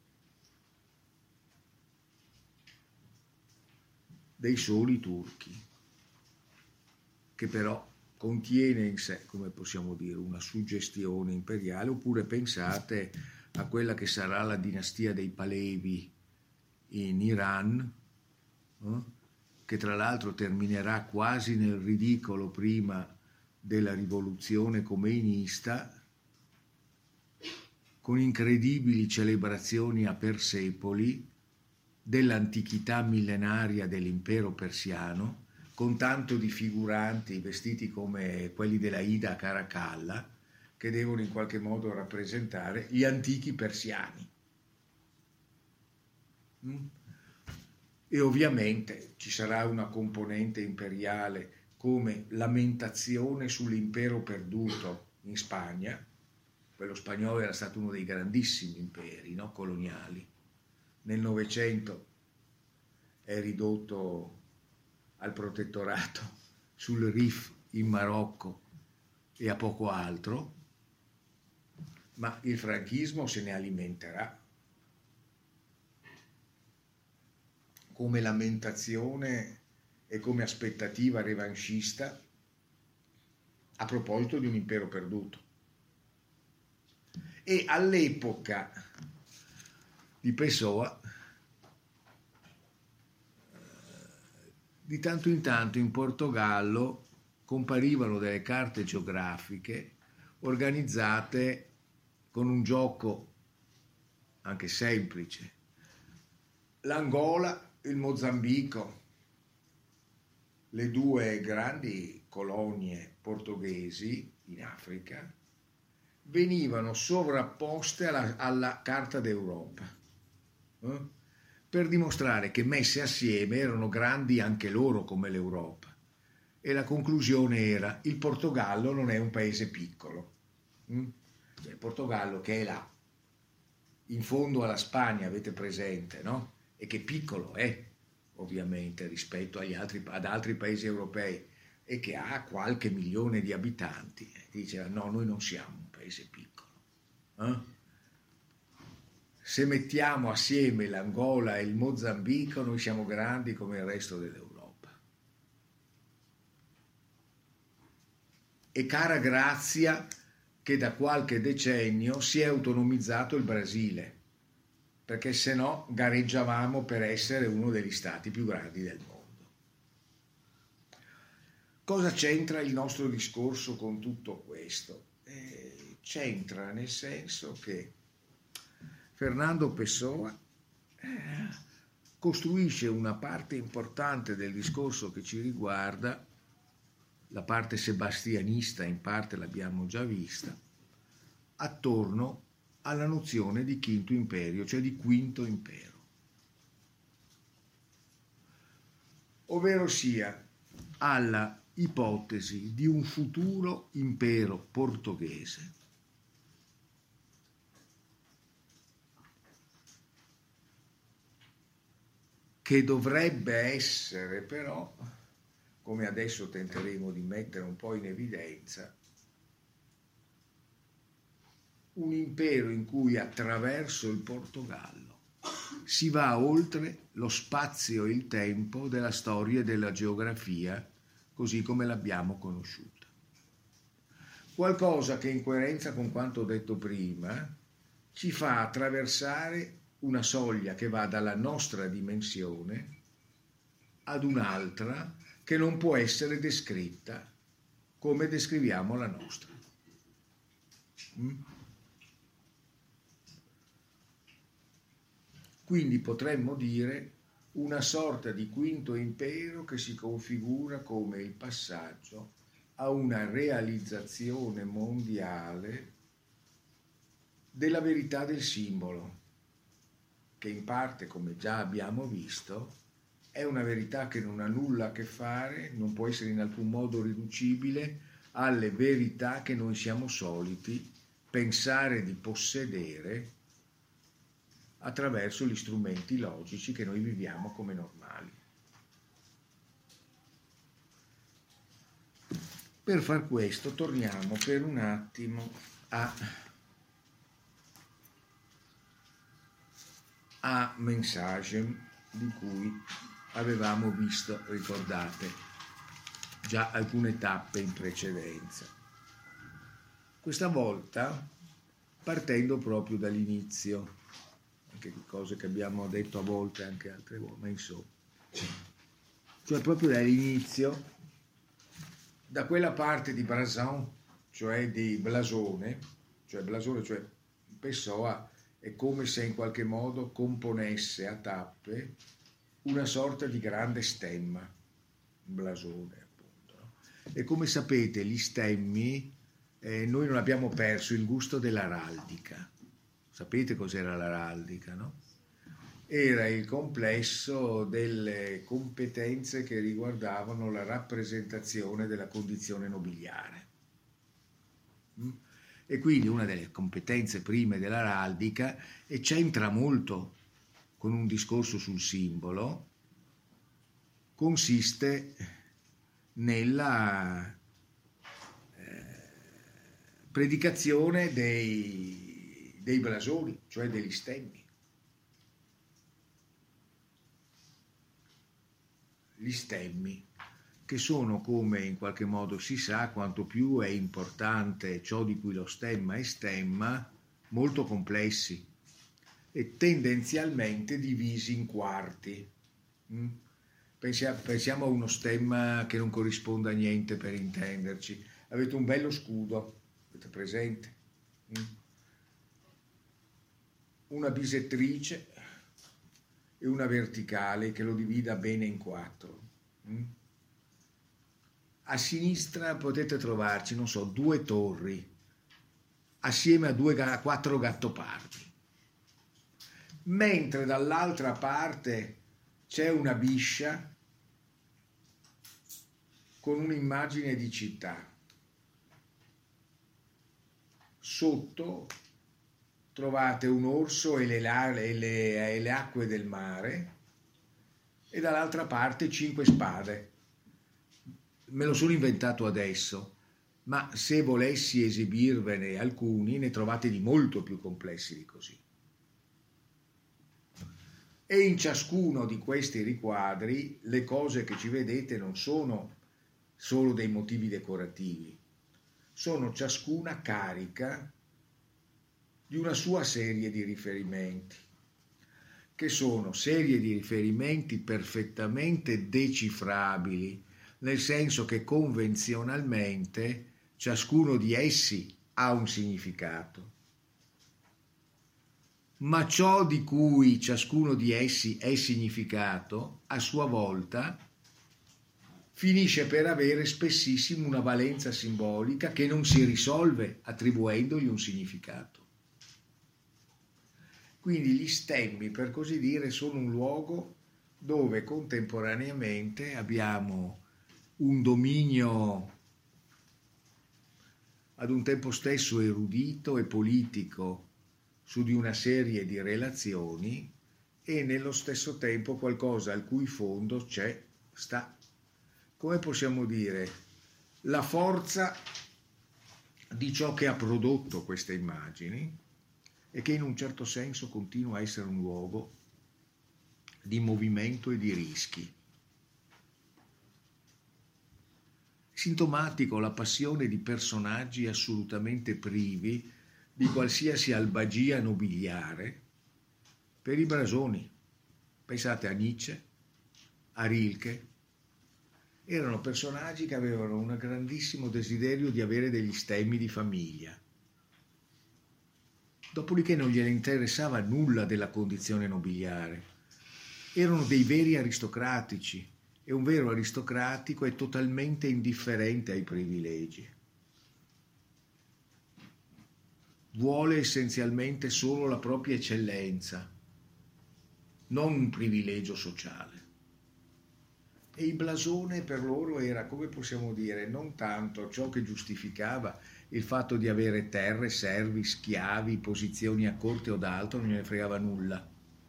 dei soli turchi, che però contiene in sé, come possiamo dire, una suggestione imperiale. Oppure pensate a quella che sarà la dinastia dei Palevi in Iran, eh? che tra l'altro terminerà quasi nel ridicolo prima della rivoluzione khomeinista, con incredibili celebrazioni a Persepoli dell'antichità millenaria dell'impero persiano, con tanto di figuranti vestiti come quelli della Ida a Caracalla, che devono in qualche modo rappresentare gli antichi persiani. Mm? E ovviamente ci sarà una componente imperiale come lamentazione sull'impero perduto in Spagna. Quello spagnolo era stato uno dei grandissimi imperi, no? coloniali. Nel Novecento è ridotto al protettorato sul Rif in Marocco e a poco altro, ma il franchismo se ne alimenterà come lamentazione e come aspettativa revanchista a proposito di un impero perduto. E all'epoca di Pessoa, di tanto in tanto in Portogallo comparivano delle carte geografiche organizzate con un gioco anche semplice. L'Angola, il Mozambico, le due grandi colonie portoghesi in Africa, venivano sovrapposte alla, alla Carta d'Europa, eh? per dimostrare che messe assieme erano grandi anche loro come l'Europa. E la conclusione era: il Portogallo non è un paese piccolo. Mm? Il Portogallo, che è là, in fondo alla Spagna, avete presente, no? E che piccolo è, ovviamente, rispetto agli altri, ad altri paesi europei, e che ha qualche milione di abitanti. Diceva: no, noi non siamo un paese piccolo. Eh? Se mettiamo assieme l'Angola e il Mozambico, noi siamo grandi come il resto dell'Europa. E cara grazia che da qualche decennio si è autonomizzato il Brasile, perché se no gareggiavamo per essere uno degli stati più grandi del mondo. Cosa c'entra il nostro discorso con tutto questo? Eh, c'entra nel senso che Fernando Pessoa eh, costruisce una parte importante del discorso che ci riguarda, la parte sebastianista in parte l'abbiamo già vista, attorno alla nozione di quinto imperio, cioè di quinto impero. Ovvero sia alla ipotesi di un futuro impero portoghese che dovrebbe essere però, come adesso tenteremo di mettere un po' in evidenza, un impero in cui attraverso il Portogallo si va oltre lo spazio e il tempo della storia e della geografia così come l'abbiamo conosciuta. Qualcosa che, in coerenza con quanto detto prima, ci fa attraversare una soglia che va dalla nostra dimensione ad un'altra che non può essere descritta come descriviamo la nostra. Mm? Quindi potremmo dire una sorta di quinto impero che si configura come il passaggio a una realizzazione mondiale della verità del simbolo, che in parte, come già abbiamo visto, è una verità che non ha nulla a che fare, non può essere in alcun modo riducibile alle verità che noi siamo soliti pensare di possedere attraverso gli strumenti logici che noi viviamo come normali. Per far questo torniamo per un attimo a, a Mensagem, di cui avevamo visto, ricordate, già alcune tappe in precedenza. Questa volta partendo proprio dall'inizio, anche cose che abbiamo detto a volte anche altre volte, ma insomma, cioè proprio dall'inizio, da quella parte di Brasan, cioè di blasone, cioè blasone, cioè Pessoa, è come se in qualche modo componesse a tappe una sorta di grande stemma, un blasone appunto. No? E come sapete gli stemmi, eh, noi non abbiamo perso il gusto dell'araldica. Sapete cos'era l'araldica, no? Era il complesso delle competenze che riguardavano la rappresentazione della condizione nobiliare. E quindi una delle competenze prime dell'araldica, e c'entra molto con un discorso sul simbolo, consiste nella eh, predicazione dei, dei blasoni, cioè degli stemmi. Gli stemmi, che sono, come in qualche modo si sa, quanto più è importante ciò di cui lo stemma è stemma, molto complessi e tendenzialmente divisi in quarti. Pensia- pensiamo a uno stemma che non corrisponda a niente per intenderci. Avete un bello scudo, avete presente? Mm? Una bisettrice e una verticale che lo divida bene in quattro. Mm? A sinistra potete trovarci, non so, due torri assieme a, due, a quattro gattopardi, mentre dall'altra parte c'è una biscia con un'immagine di città. Sotto trovate un orso e le, e le, e le acque del mare, e dall'altra parte cinque spade. Me lo sono inventato adesso, ma se volessi esibirvene alcuni ne trovate di molto più complessi di così. E in ciascuno di questi riquadri le cose che ci vedete non sono solo dei motivi decorativi, sono ciascuna carica di una sua serie di riferimenti, che sono serie di riferimenti perfettamente decifrabili, nel senso che convenzionalmente ciascuno di essi ha un significato. Ma ciò di cui ciascuno di essi è significato, a sua volta, finisce per avere spessissimo una valenza simbolica che non si risolve attribuendogli un significato. Quindi gli stemmi, per così dire, sono un luogo dove contemporaneamente abbiamo un dominio ad un tempo stesso erudito e politico su di una serie di relazioni, e nello stesso tempo qualcosa al cui fondo c'è, sta, come possiamo dire, la forza di ciò che ha prodotto queste immagini, e che in un certo senso continua a essere un luogo di movimento e di rischi. Sintomatico la passione di personaggi assolutamente privi di qualsiasi albagia nobiliare per i brasoni. Pensate a Nietzsche, a Rilke. Erano personaggi che avevano un grandissimo desiderio di avere degli stemmi di famiglia. Dopodiché non gliene interessava nulla della condizione nobiliare. Erano dei veri aristocratici, e un vero aristocratico è totalmente indifferente ai privilegi. Vuole essenzialmente solo la propria eccellenza, non un privilegio sociale. E il blasone per loro era, come possiamo dire, non tanto ciò che giustificava il fatto di avere terre, servi, schiavi, posizioni a corte o d'altro, non gliene fregava nulla.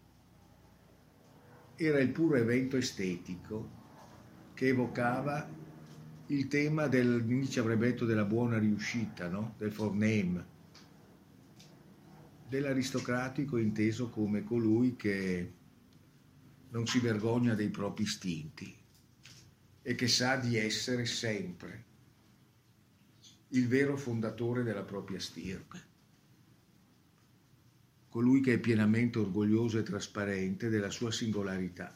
Era il puro evento estetico che evocava il tema del, Nietzsche avrebbe detto, della buona riuscita, no? Del Vornehm, dell'aristocratico inteso come colui che non si vergogna dei propri istinti e che sa di essere sempre il vero fondatore della propria stirpe, colui che è pienamente orgoglioso e trasparente della sua singolarità.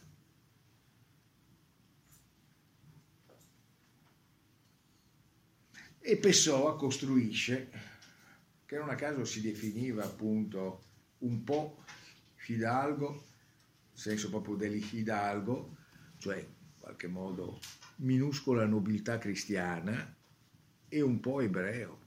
E Pessoa costruisce, che non a caso si definiva appunto un po' fidalgo, nel senso proprio dell'hidalgo, cioè in qualche modo minuscola nobiltà cristiana, e un po' ebreo.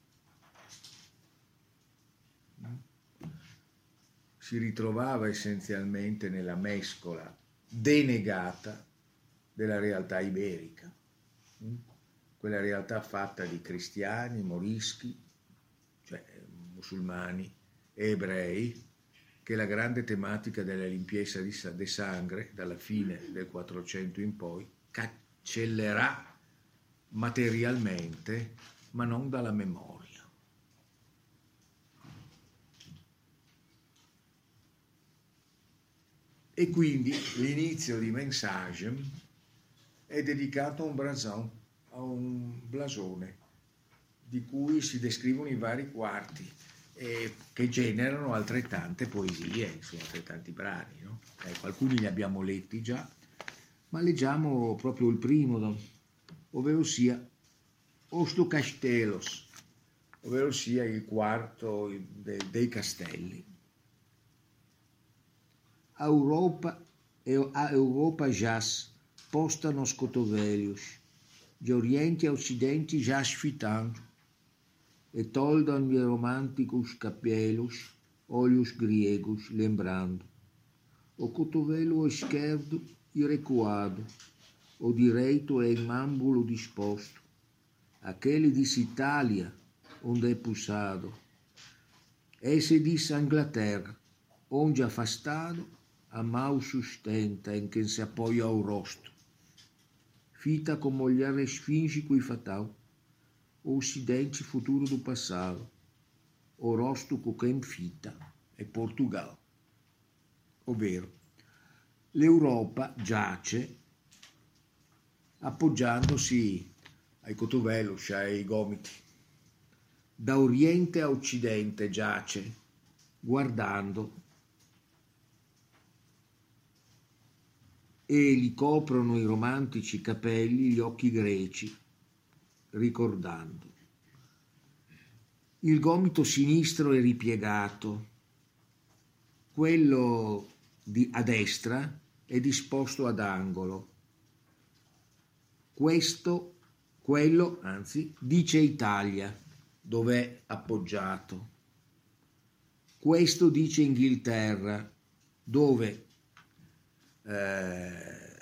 Si ritrovava essenzialmente nella mescola denegata della realtà iberica, quella realtà fatta di cristiani, morischi, cioè musulmani e ebrei, che è la grande tematica della limpieza di de sangre dalla fine del quattrocento in poi cancellerà materialmente, ma non dalla memoria. E quindi l'inizio di Mensagem è dedicato a un brason, a un blasone, di cui si descrivono i vari quarti, eh, che generano altrettante poesie, insomma, altrettanti brani, no? Ecco, alcuni li abbiamo letti già, Ma leggiamo proprio il primo, ovvero sia Osto Castelos, ovvero sia il quarto de, dei castelli. A Europa, a Europa jas posta nos cotovelius, de oriente a ocidente jas fitando, e toldan de romanticus capelus, olhos griegos, lembrando. O cotovelo esquerdo e recuado, o direito é em âmbulo disposto, aquele diz Itália, onde é pulsado. Esse diz Inglaterra, onde afastado, a mão sustenta em quem se apoia ao rosto. Fita como olhar esfíngico e fatal, o ocidente futuro do passado, o rosto com quem fita é Portugal. Ovvero, l'Europa giace appoggiandosi ai cotovelli, cioè ai gomiti. Da oriente a occidente giace, guardando, e gli coprono i romantici capelli gli occhi greci, ricordando. Il gomito sinistro è ripiegato, quello di, a destra è disposto ad angolo. Questo, quello, anzi, dice Italia, dove è appoggiato. Questo dice Inghilterra, dove eh,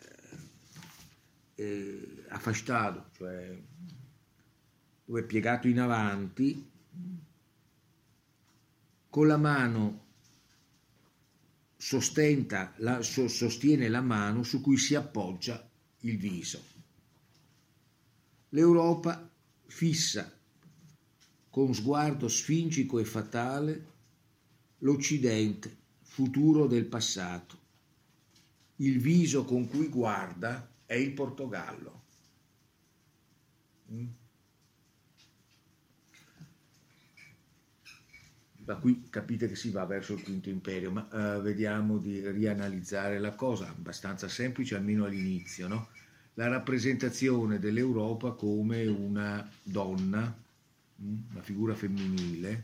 è affastato, cioè dove è piegato in avanti, con la mano sostenta, la, sostiene la mano su cui si appoggia il viso. L'Europa fissa con sguardo sfingico e fatale l'Occidente, futuro del passato. Il viso con cui guarda è il Portogallo. Mm? Da qui capite che si va verso il Quinto Imperio, ma uh, vediamo di rianalizzare la cosa, abbastanza semplice almeno all'inizio, no? La rappresentazione dell'Europa come una donna, una figura femminile,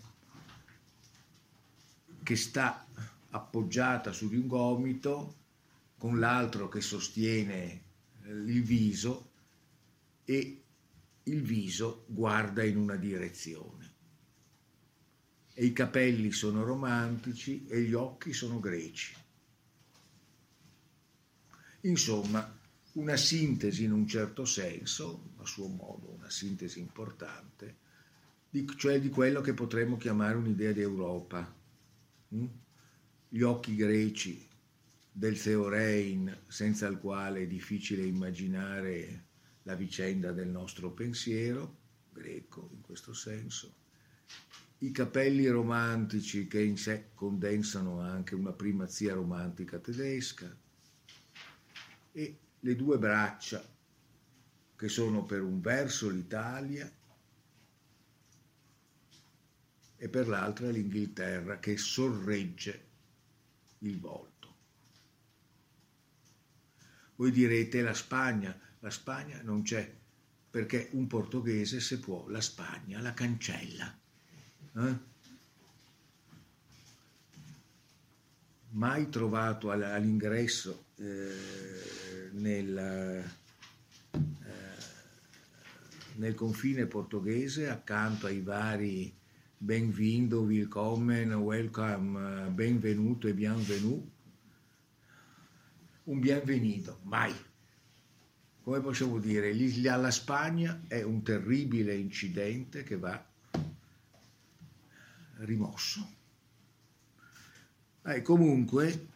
che sta appoggiata su di un gomito, con l'altro che sostiene il viso, e il viso guarda in una direzione. E i capelli sono romantici e gli occhi sono greci. Insomma, una sintesi in un certo senso, a suo modo una sintesi importante, di, cioè di quello che potremmo chiamare un'idea di Europa. Mm? Gli occhi greci del Theorein, senza il quale è difficile immaginare la vicenda del nostro pensiero, greco in questo senso, i capelli romantici che in sé condensano anche una primazia romantica tedesca, e le due braccia che sono per un verso l'Italia e per l'altra l'Inghilterra che sorregge il volto. Voi direte la Spagna, la Spagna non c'è, perché un portoghese, se può, la Spagna la cancella. Eh? Mai trovato all'ingresso eh, nel, eh, nel confine portoghese, accanto ai vari benvindo, willkommen, welcome, benvenuto e bienvenue, un bienvenido, mai. Come possiamo dire, la Spagna è un terribile incidente che va rimosso. Eh, comunque,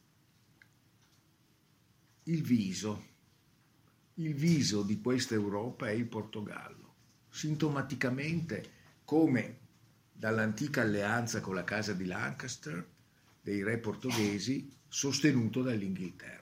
il viso, il viso di questa Europa è il Portogallo, sintomaticamente come dall'antica alleanza con la casa di Lancaster, dei re portoghesi, sostenuto dall'Inghilterra.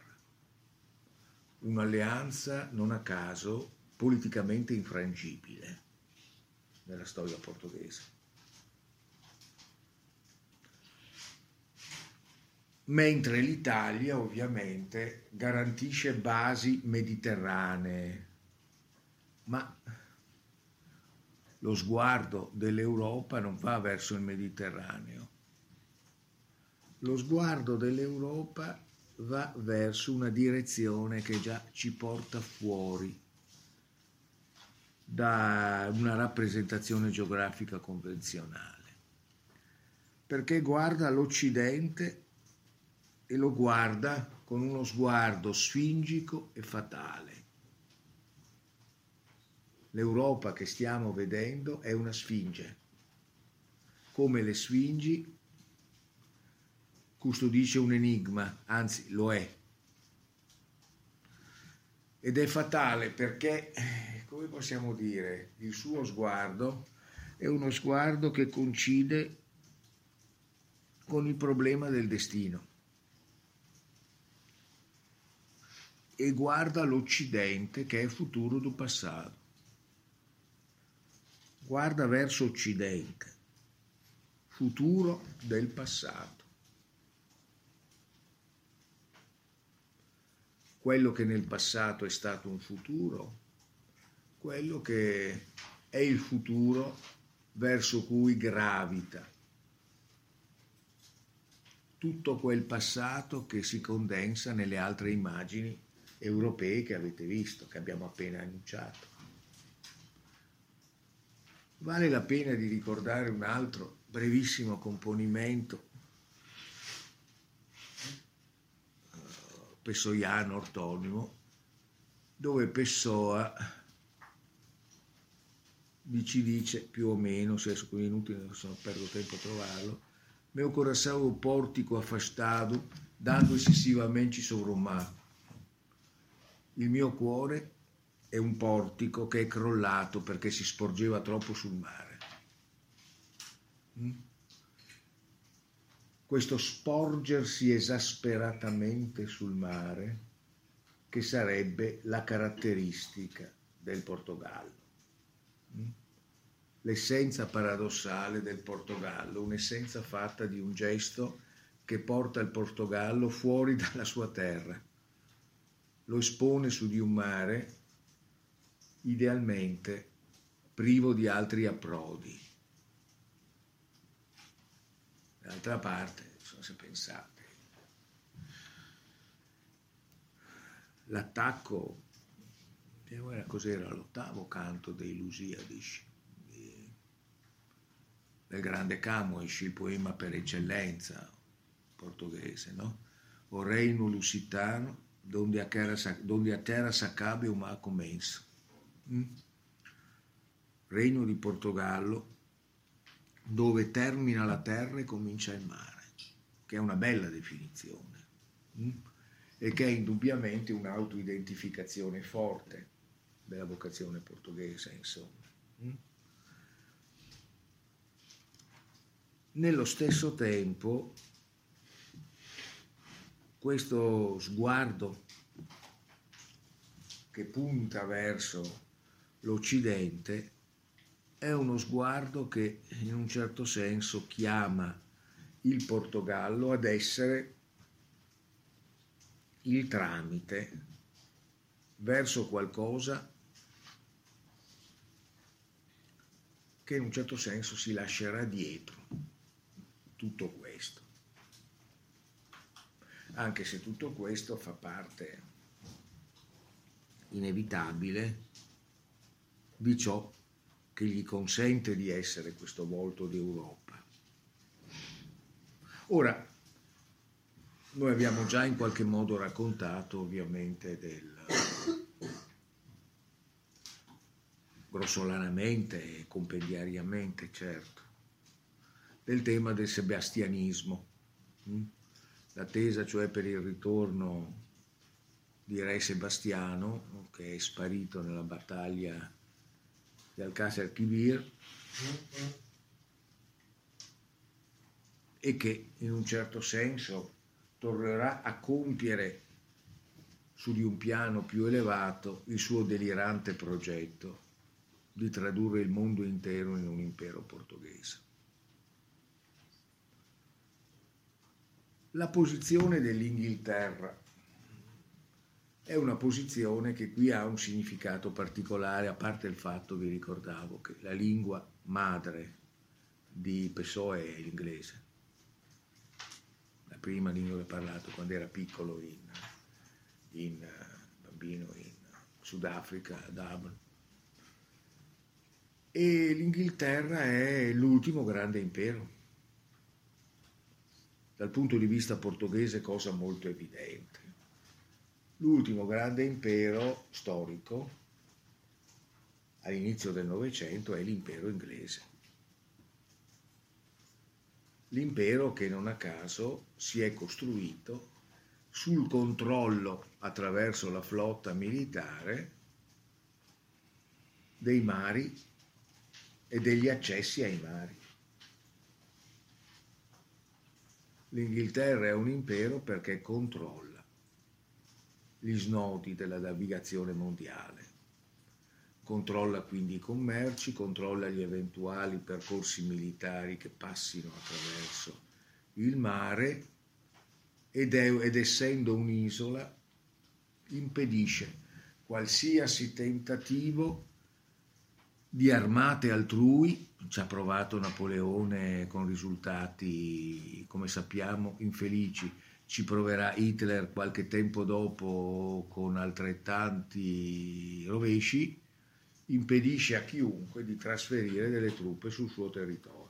Un'alleanza non a caso politicamente infrangibile nella storia portoghese. mentre l'Italia ovviamente garantisce basi mediterranee, ma lo sguardo dell'Europa non va verso il Mediterraneo. Lo sguardo dell'Europa va verso una direzione che già ci porta fuori da una rappresentazione geografica convenzionale, perché guarda l'Occidente e lo guarda con uno sguardo sfingico e fatale. L'Europa che stiamo vedendo è una sfinge, come le sfingi custodisce un enigma, anzi lo è. Ed è fatale perché, come possiamo dire, il suo sguardo è uno sguardo che coincide con il problema del destino e guarda l'Occidente che è futuro del passato. Guarda verso Occidente, futuro del passato. Quello che nel passato è stato un futuro, quello che è il futuro verso cui gravita tutto quel passato che si condensa nelle altre immagini europee che avete visto, che abbiamo appena annunciato. Vale la pena di ricordare un altro brevissimo componimento pessoiano ortonimo, dove Pessoa ci dice più o meno, se è inutile, non perdo tempo a trovarlo, meu coração o pórtico afastado, dando eccessivamente sobre o mar. Il mio cuore è un portico che è crollato perché si sporgeva troppo sul mare. Mm? Questo sporgersi esasperatamente sul mare, che sarebbe la caratteristica del Portogallo. L'essenza paradossale del Portogallo, un'essenza fatta di un gesto che porta il Portogallo fuori dalla sua terra, lo espone su di un mare idealmente privo di altri approdi. D'altra parte, se pensate, l'attacco, cos'era l'ottavo canto dei Lusíadas, del grande Camões, il poema per eccellenza portoghese, no? O reino lusitano, donde a terra, donde a terra s'accabe o mar comincia. Mm? Regno di Portogallo, dove termina la terra e comincia il mare, che è una bella definizione, mm? e che è indubbiamente un'autoidentificazione forte della vocazione portoghese, insomma. Mm? Nello stesso tempo, questo sguardo che punta verso l'Occidente è uno sguardo che in un certo senso chiama il Portogallo ad essere il tramite verso qualcosa che in un certo senso si lascerà dietro tutto questo, anche se tutto questo fa parte inevitabile di ciò che gli consente di essere questo volto d'Europa. Ora, noi abbiamo già in qualche modo raccontato ovviamente del grossolanamente e compendiariamente, certo, del tema del sebastianismo, l'attesa cioè per il ritorno di re Sebastiano, che è sparito nella battaglia di Alcácer Quibir e che in un certo senso tornerà a compiere su di un piano più elevato il suo delirante progetto di tradurre il mondo intero in un impero portoghese. La posizione dell'Inghilterra è una posizione che qui ha un significato particolare, a parte il fatto, vi ricordavo, che la lingua madre di Pessoa è l'inglese, la prima lingua che ha parlato quando era piccolo, in, in bambino, in Sudafrica, a Durban. E l'Inghilterra è l'ultimo grande impero. Dal punto di vista portoghese, cosa molto evidente. L'ultimo grande impero storico all'inizio del Novecento è l'impero inglese. L'impero che non a caso si è costruito sul controllo attraverso la flotta militare dei mari e degli accessi ai mari. L'Inghilterra è un impero perché controlla gli snodi della navigazione mondiale, controlla quindi i commerci, controlla gli eventuali percorsi militari che passino attraverso il mare ed, è, ed essendo un'isola impedisce qualsiasi tentativo di armate altrui. Ci ha provato Napoleone con risultati, come sappiamo, infelici. Ci proverà Hitler qualche tempo dopo con altrettanti rovesci. Impedisce a chiunque di trasferire delle truppe sul suo territorio.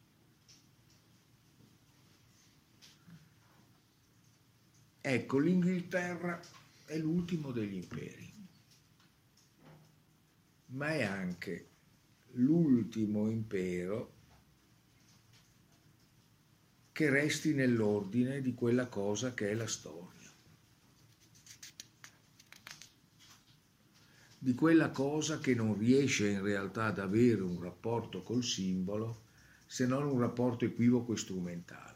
Ecco, l'Inghilterra è l'ultimo degli imperi, ma è anche l'ultimo impero che resti nell'ordine di quella cosa che è la storia, di quella cosa che non riesce in realtà ad avere un rapporto col simbolo se non un rapporto equivoco e strumentale.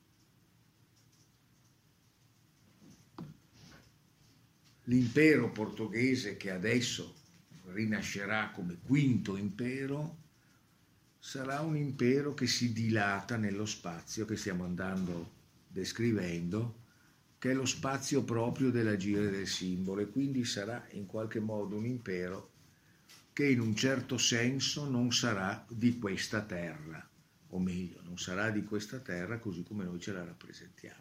L'impero portoghese, che adesso rinascerà come quinto impero, sarà un impero che si dilata nello spazio che stiamo andando descrivendo, che è lo spazio proprio dell'agire del simbolo, e quindi sarà in qualche modo un impero che in un certo senso non sarà di questa terra, o meglio, non sarà di questa terra così come noi ce la rappresentiamo.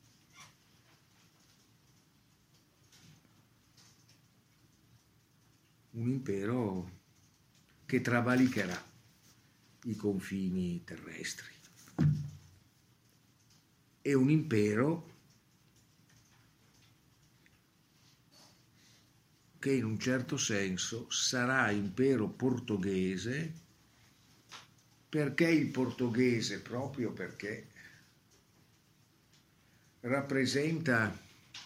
Un impero che travalicherà i confini terrestri. È un impero che in un certo senso sarà impero portoghese, perché il portoghese, proprio perché rappresenta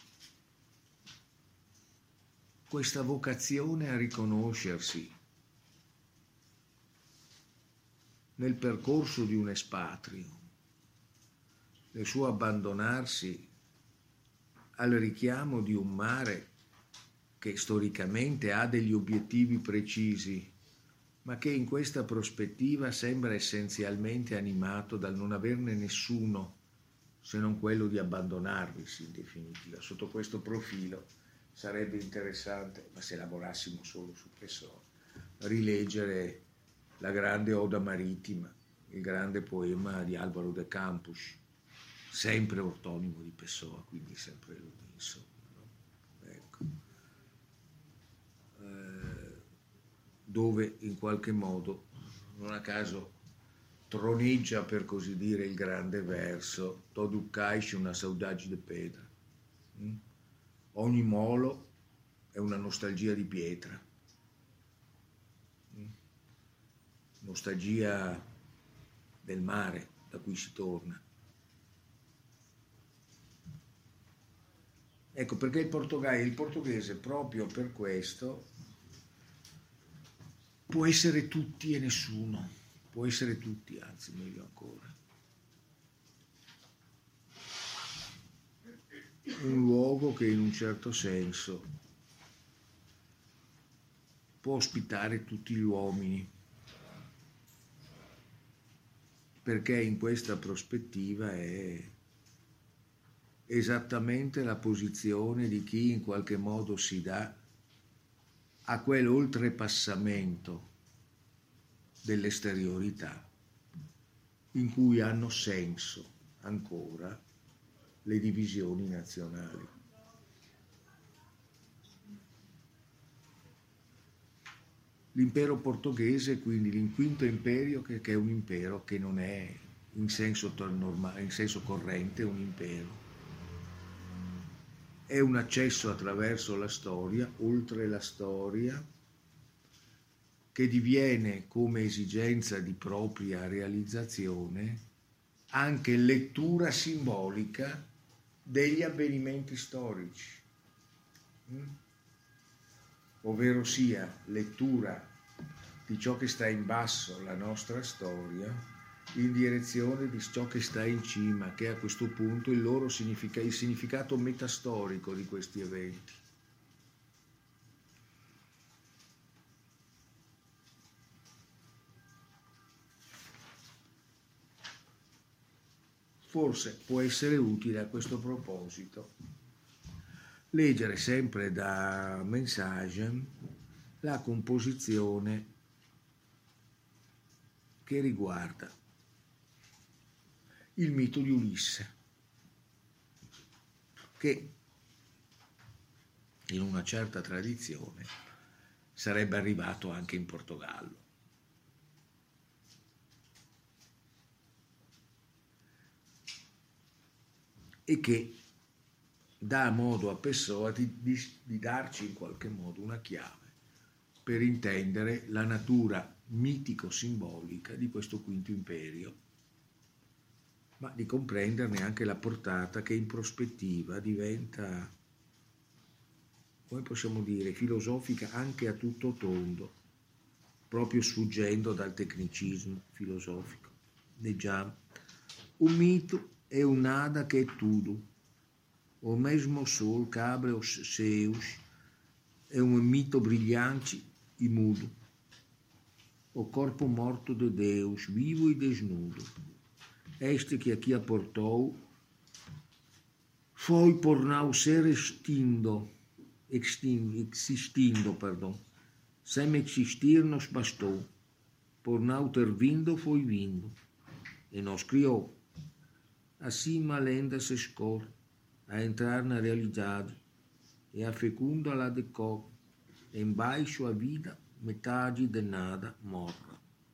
questa vocazione a riconoscersi nel percorso di un espatrio, nel suo abbandonarsi al richiamo di un mare che storicamente ha degli obiettivi precisi, ma che in questa prospettiva sembra essenzialmente animato dal non averne nessuno se non quello di abbandonarvisi in definitiva. Sotto questo profilo sarebbe interessante, ma se lavorassimo solo su Pessoa, rileggere la grande Oda Marittima, il grande poema di Álvaro de Campos, sempre ortonimo di Pessoa, quindi sempre lui, insomma, no? Ecco. Eh, dove in qualche modo, non a caso, troneggia, per così dire, il grande verso Todo caixa una saudade de pedra. Mm? Ogni molo è una nostalgia di pietra, nostalgia del mare da cui si torna. Ecco perché il portoghese, il portoghese proprio per questo può essere tutti e nessuno, può essere tutti, anzi meglio ancora. Un luogo che in un certo senso può ospitare tutti gli uomini, perché in questa prospettiva è esattamente la posizione di chi in qualche modo si dà a quell'oltrepassamento dell'esteriorità in cui hanno senso ancora le divisioni nazionali. L'impero portoghese, quindi il quinto imperio, che, che è un impero che non è in senso, normale, in senso corrente un impero, è un accesso attraverso la storia, oltre la storia, che diviene come esigenza di propria realizzazione anche lettura simbolica degli avvenimenti storici, mm? ovvero sia lettura di ciò che sta in basso, la nostra storia, in direzione di ciò che sta in cima, che è a questo punto il loro significa, il significato metastorico di questi eventi. Forse può essere utile a questo proposito leggere sempre da Mensage la composizione che riguarda il mito di Ulisse, che in una certa tradizione sarebbe arrivato anche in Portogallo. E che dà modo a Pessoa di, di, di darci in qualche modo una chiave per intendere la natura mitico-simbolica di questo quinto imperio, ma di comprenderne anche la portata che in prospettiva diventa, come possiamo dire, filosofica anche a tutto tondo, proprio sfuggendo dal tecnicismo filosofico. Leggiamo: un mito é o nada que é tudo. O mesmo sol que abre os céus é um mito brilhante e mudo. O corpo morto de Deus, vivo e desnudo. Este que aqui aportou foi por não ser extindo, extindo, existindo, perdão. Sem existir nos bastou. Por não ter vindo, foi vindo. E nos criou. Assim a lenda se escorre a entrar na realidade e a fecunda la decorre. Embaixo a vida, metade de nada morre.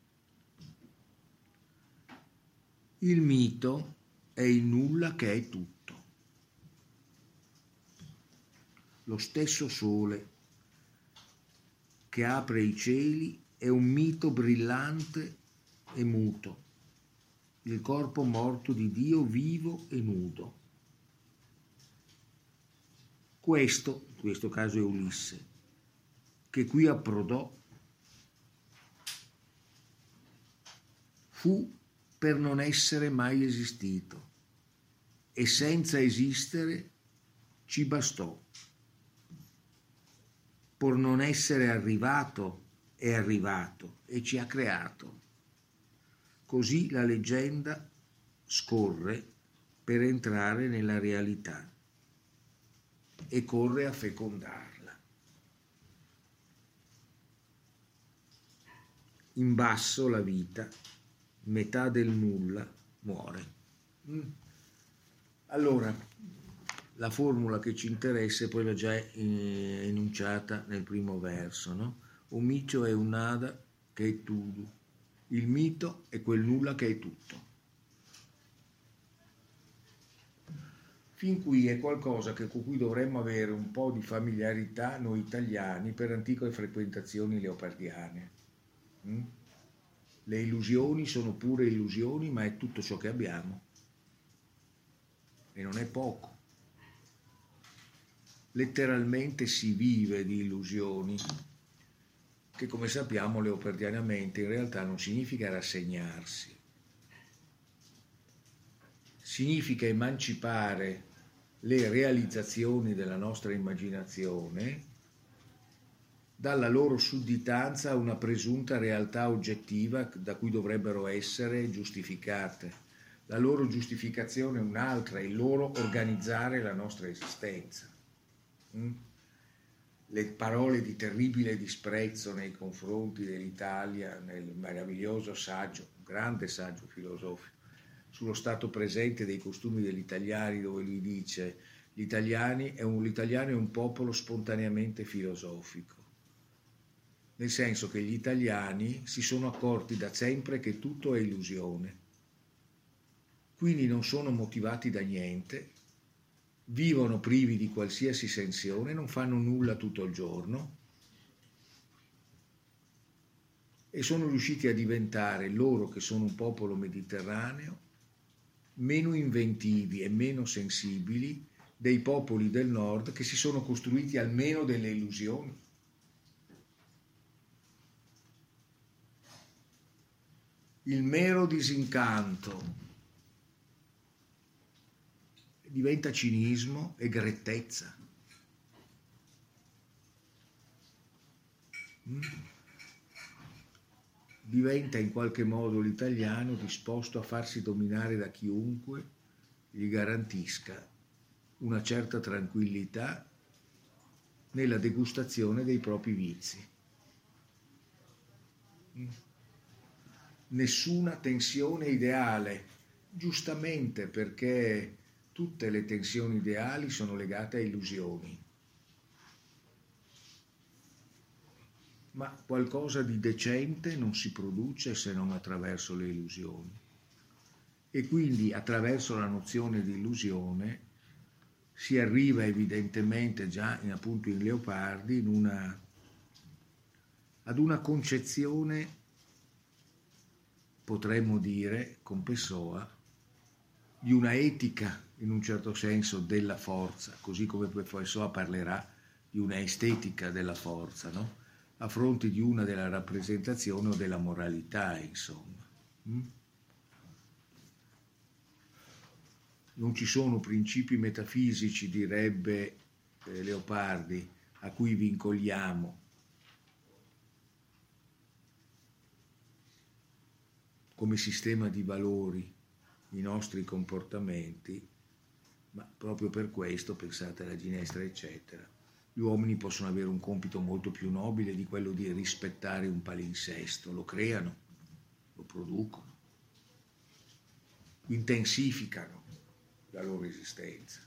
Il mito è il nulla che è tutto. Lo stesso sole che apre i cieli è un mito brillante e muto. Il corpo morto di Dio vivo e nudo. Questo, in questo caso è Ulisse, che qui approdò, fu per non essere mai esistito e senza esistere ci bastò. Per non essere arrivato è arrivato e ci ha creato. Così la leggenda scorre per entrare nella realtà e corre a fecondarla. In basso la vita, metà del nulla, muore. Allora, la formula che ci interessa è poi l'ho già enunciata nel primo verso, no? Un mito è un nada che è tutto. Il mito è quel nulla che è tutto. Fin qui è qualcosa che, con cui dovremmo avere un po' di familiarità noi italiani per antiche frequentazioni leopardiane. Mm? Le illusioni sono pure illusioni, ma è tutto ciò che abbiamo. E non è poco. Letteralmente si vive di illusioni, che come sappiamo leopardianamente in realtà non significa rassegnarsi. Significa emancipare le realizzazioni della nostra immaginazione dalla loro sudditanza a una presunta realtà oggettiva da cui dovrebbero essere giustificate. La loro giustificazione è un'altra, è il loro organizzare la nostra esistenza. Mm? Le parole di terribile disprezzo nei confronti dell'Italia nel meraviglioso saggio, un grande saggio filosofico, sullo stato presente dei costumi degli italiani, dove lui dice gli italiani è un, l'italiano è un popolo spontaneamente filosofico, nel senso che gli italiani si sono accorti da sempre che tutto è illusione, quindi non sono motivati da niente, vivono privi di qualsiasi sensione, non fanno nulla tutto il giorno e sono riusciti a diventare, loro che sono un popolo mediterraneo, meno inventivi e meno sensibili dei popoli del nord che si sono costruiti almeno delle illusioni. Il mero disincanto diventa cinismo e grettezza. Mm? Diventa in qualche modo l'italiano disposto a farsi dominare da chiunque gli garantisca una certa tranquillità nella degustazione dei propri vizi. Mm? Nessuna tensione ideale, giustamente perché tutte le tensioni ideali sono legate a illusioni. Ma qualcosa di decente non si produce se non attraverso le illusioni. E quindi attraverso la nozione di illusione si arriva evidentemente già in, appunto in Leopardi in una, ad una concezione, potremmo dire, con Pessoa, di una etica in un certo senso della forza, così come Pessoa parlerà di una estetica della forza, no? A fronte di una della rappresentazione o della moralità, insomma. Mm? Non ci sono principi metafisici, direbbe eh, Leopardi, a cui vincoliamo come sistema di valori i nostri comportamenti, ma proprio per questo, pensate alla Ginestra, eccetera, gli uomini possono avere un compito molto più nobile di quello di rispettare un palinsesto, lo creano, lo producono, intensificano la loro esistenza.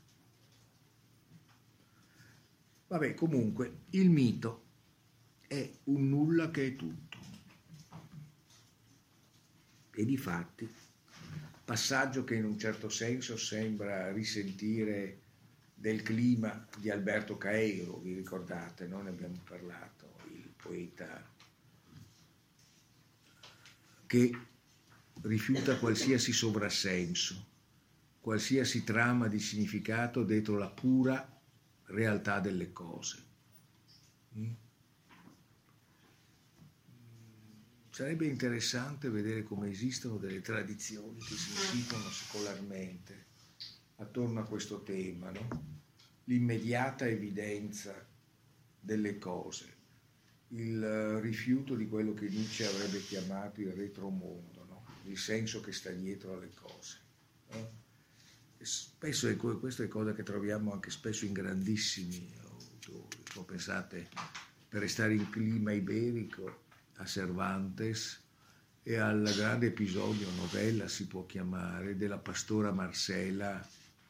Vabbè, comunque, il mito è un nulla che è tutto. E difatti, passaggio che in un certo senso sembra risentire del clima di Alberto Caeiro, vi ricordate, no? Ne abbiamo parlato, il poeta che rifiuta qualsiasi sovrassenso, qualsiasi trama di significato dietro la pura realtà delle cose. Mm? Sarebbe interessante vedere come esistono delle tradizioni che si situano secolarmente attorno a questo tema, no? L'immediata evidenza delle cose, il rifiuto di quello che Nietzsche avrebbe chiamato il retromondo, no? Il senso che sta dietro alle cose. No? E spesso è, questa è cosa che troviamo anche spesso in grandissimi autori. Pensate, per restare in clima iberico, a Cervantes e al grande episodio, novella si può chiamare, della pastora Marcella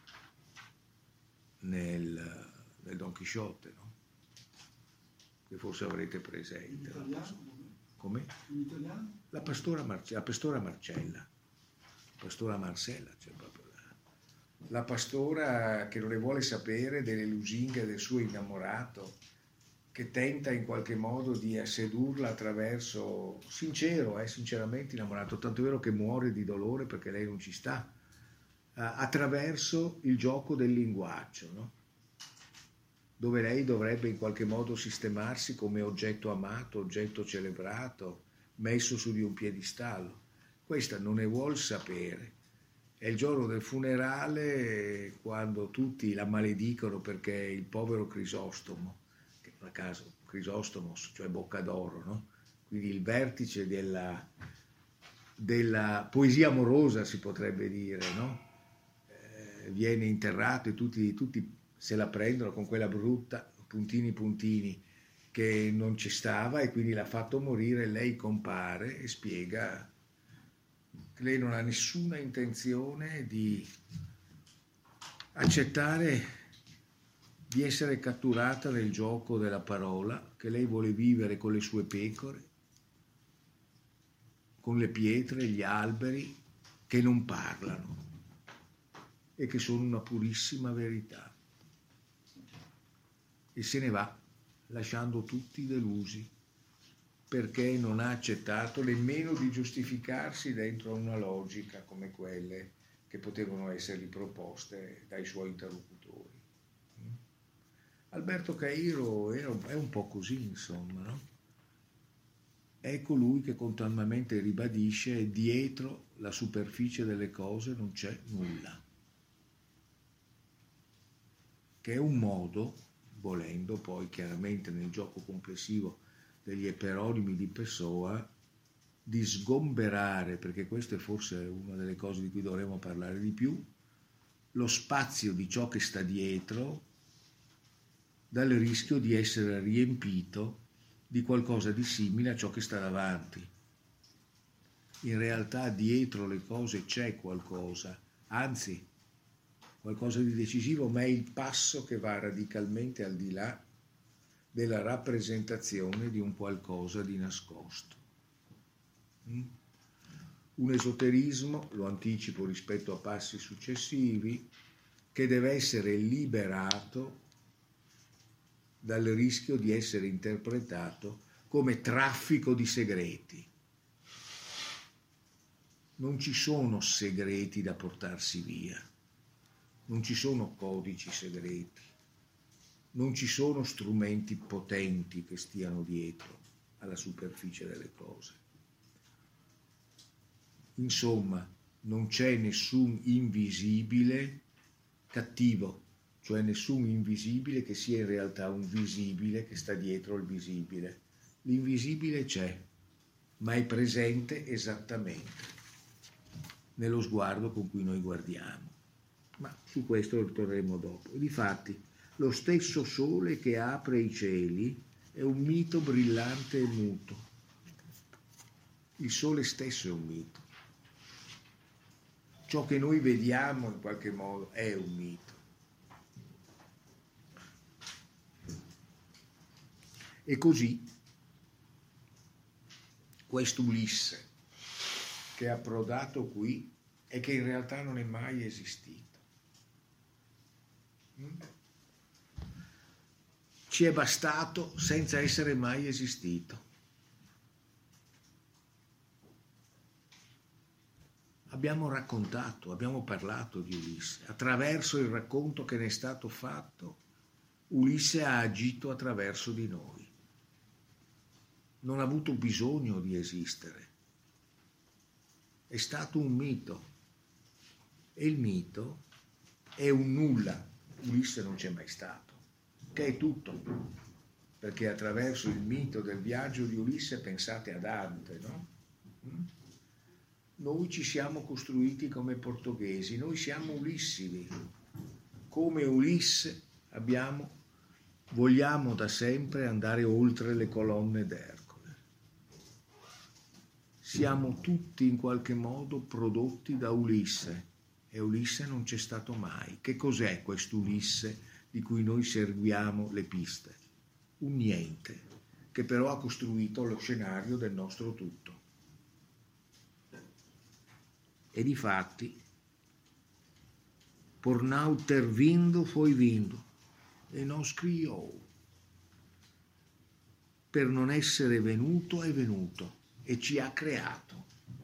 nel, nel Don Chisciotte, no? Che forse avrete presente. In italiano? Come? In italiano? La pastora, Marce, la pastora Marcella, pastora Marcella, cioè proprio la, la pastora che non ne vuole sapere delle lusinghe del suo innamorato, che tenta in qualche modo di sedurla attraverso, sincero, eh, sinceramente innamorato, tanto è vero che muore di dolore perché lei non ci sta, eh, attraverso il gioco del linguaggio, no? Dove lei dovrebbe in qualche modo sistemarsi come oggetto amato, oggetto celebrato, messo su di un piedistallo. Questa non ne vuol sapere. È il giorno del funerale, quando tutti la maledicono perché il povero Crisostomo, a caso Crisostomos, cioè Boccadoro, no? Quindi il vertice della, della poesia amorosa, si potrebbe dire, no? Eh, viene interrato e tutti, tutti se la prendono con quella brutta, puntini puntini, che non ci stava e quindi l'ha fatto morire. Lei compare e spiega che lei non ha nessuna intenzione di accettare di essere catturata nel gioco della parola, che lei vuole vivere con le sue pecore, con le pietre, gli alberi che non parlano e che sono una purissima verità. E se ne va, lasciando tutti delusi, perché non ha accettato nemmeno di giustificarsi dentro a una logica come quelle che potevano essergli proposte dai suoi interlocutori. Alberto Cairo è un, è un po' così, insomma, no? È colui che continuamente ribadisce che dietro la superficie delle cose non c'è nulla, che è un modo, volendo poi chiaramente nel gioco complessivo degli eperonimi di Pessoa, di sgomberare, perché questa è forse una delle cose di cui dovremmo parlare di più, lo spazio di ciò che sta dietro dal rischio di essere riempito di qualcosa di simile a ciò che sta davanti. In realtà dietro le cose c'è qualcosa, anzi qualcosa di decisivo, ma è il passo che va radicalmente al di là della rappresentazione di un qualcosa di nascosto. Mm? Un esoterismo, lo anticipo rispetto a passi successivi, che deve essere liberato dal rischio di essere interpretato come traffico di segreti. Non ci sono segreti da portarsi via, non ci sono codici segreti, non ci sono strumenti potenti che stiano dietro alla superficie delle cose. Insomma, non c'è nessun invisibile cattivo, cioè nessun invisibile che sia in realtà un visibile che sta dietro il visibile. L'invisibile c'è, ma è presente esattamente nello sguardo con cui noi guardiamo. Ma su questo ritorneremo dopo. E difatti, lo stesso sole che apre i cieli è un mito brillante e muto. Il sole stesso è un mito. Ciò che noi vediamo in qualche modo è un mito. E così questo Ulisse che è approdato qui e che in realtà non è mai esistito. Ci è bastato senza essere mai esistito. Abbiamo raccontato, abbiamo parlato di Ulisse. Attraverso il racconto che ne è stato fatto, Ulisse ha agito attraverso di noi. Non ha avuto bisogno di esistere. È stato un mito. E il mito è un nulla. Ulisse non c'è mai stato, che è tutto. Perché attraverso il mito del viaggio di Ulisse, pensate a Dante, no? Noi ci siamo costruiti come portoghesi, noi siamo ulissidi. Come Ulisse abbiamo, vogliamo da sempre andare oltre le colonne d'Ercole. Siamo tutti in qualche modo prodotti da Ulisse e Ulisse non c'è stato mai. Che cos'è questo Ulisse di cui noi seguiamo le piste? Un niente, che però ha costruito lo scenario del nostro tutto. E difatti, por não ter vindo, foi vindo, e nos criou. Per non essere venuto, è venuto, e ci ha creato.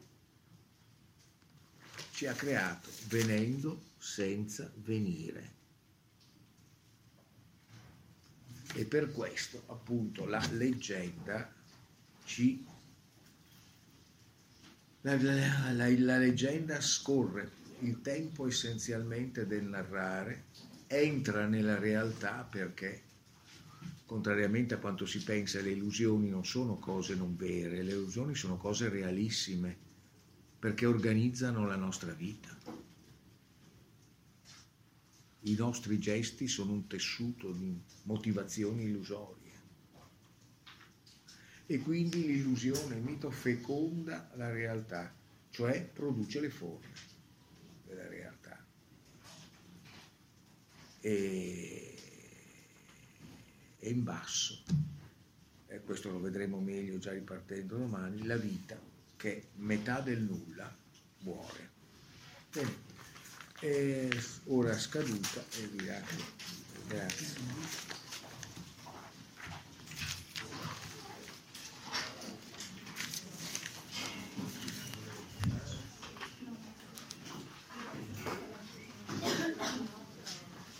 Ci ha creato, venendo senza venire. E per questo, appunto, la leggenda ci... La, la, la, la leggenda scorre il tempo essenzialmente del narrare, entra nella realtà perché, contrariamente a quanto si pensa, le illusioni non sono cose non vere, le illusioni sono cose realissime. perché organizzano la nostra vita. I nostri gesti sono un tessuto di motivazioni illusorie. E quindi l'illusione, il mito feconda la realtà, cioè produce le forme della realtà. E, e in basso, e questo lo vedremo meglio già ripartendo domani, la vita, che è metà del nulla, muore. Bene. È ora scaduta e via. Grazie.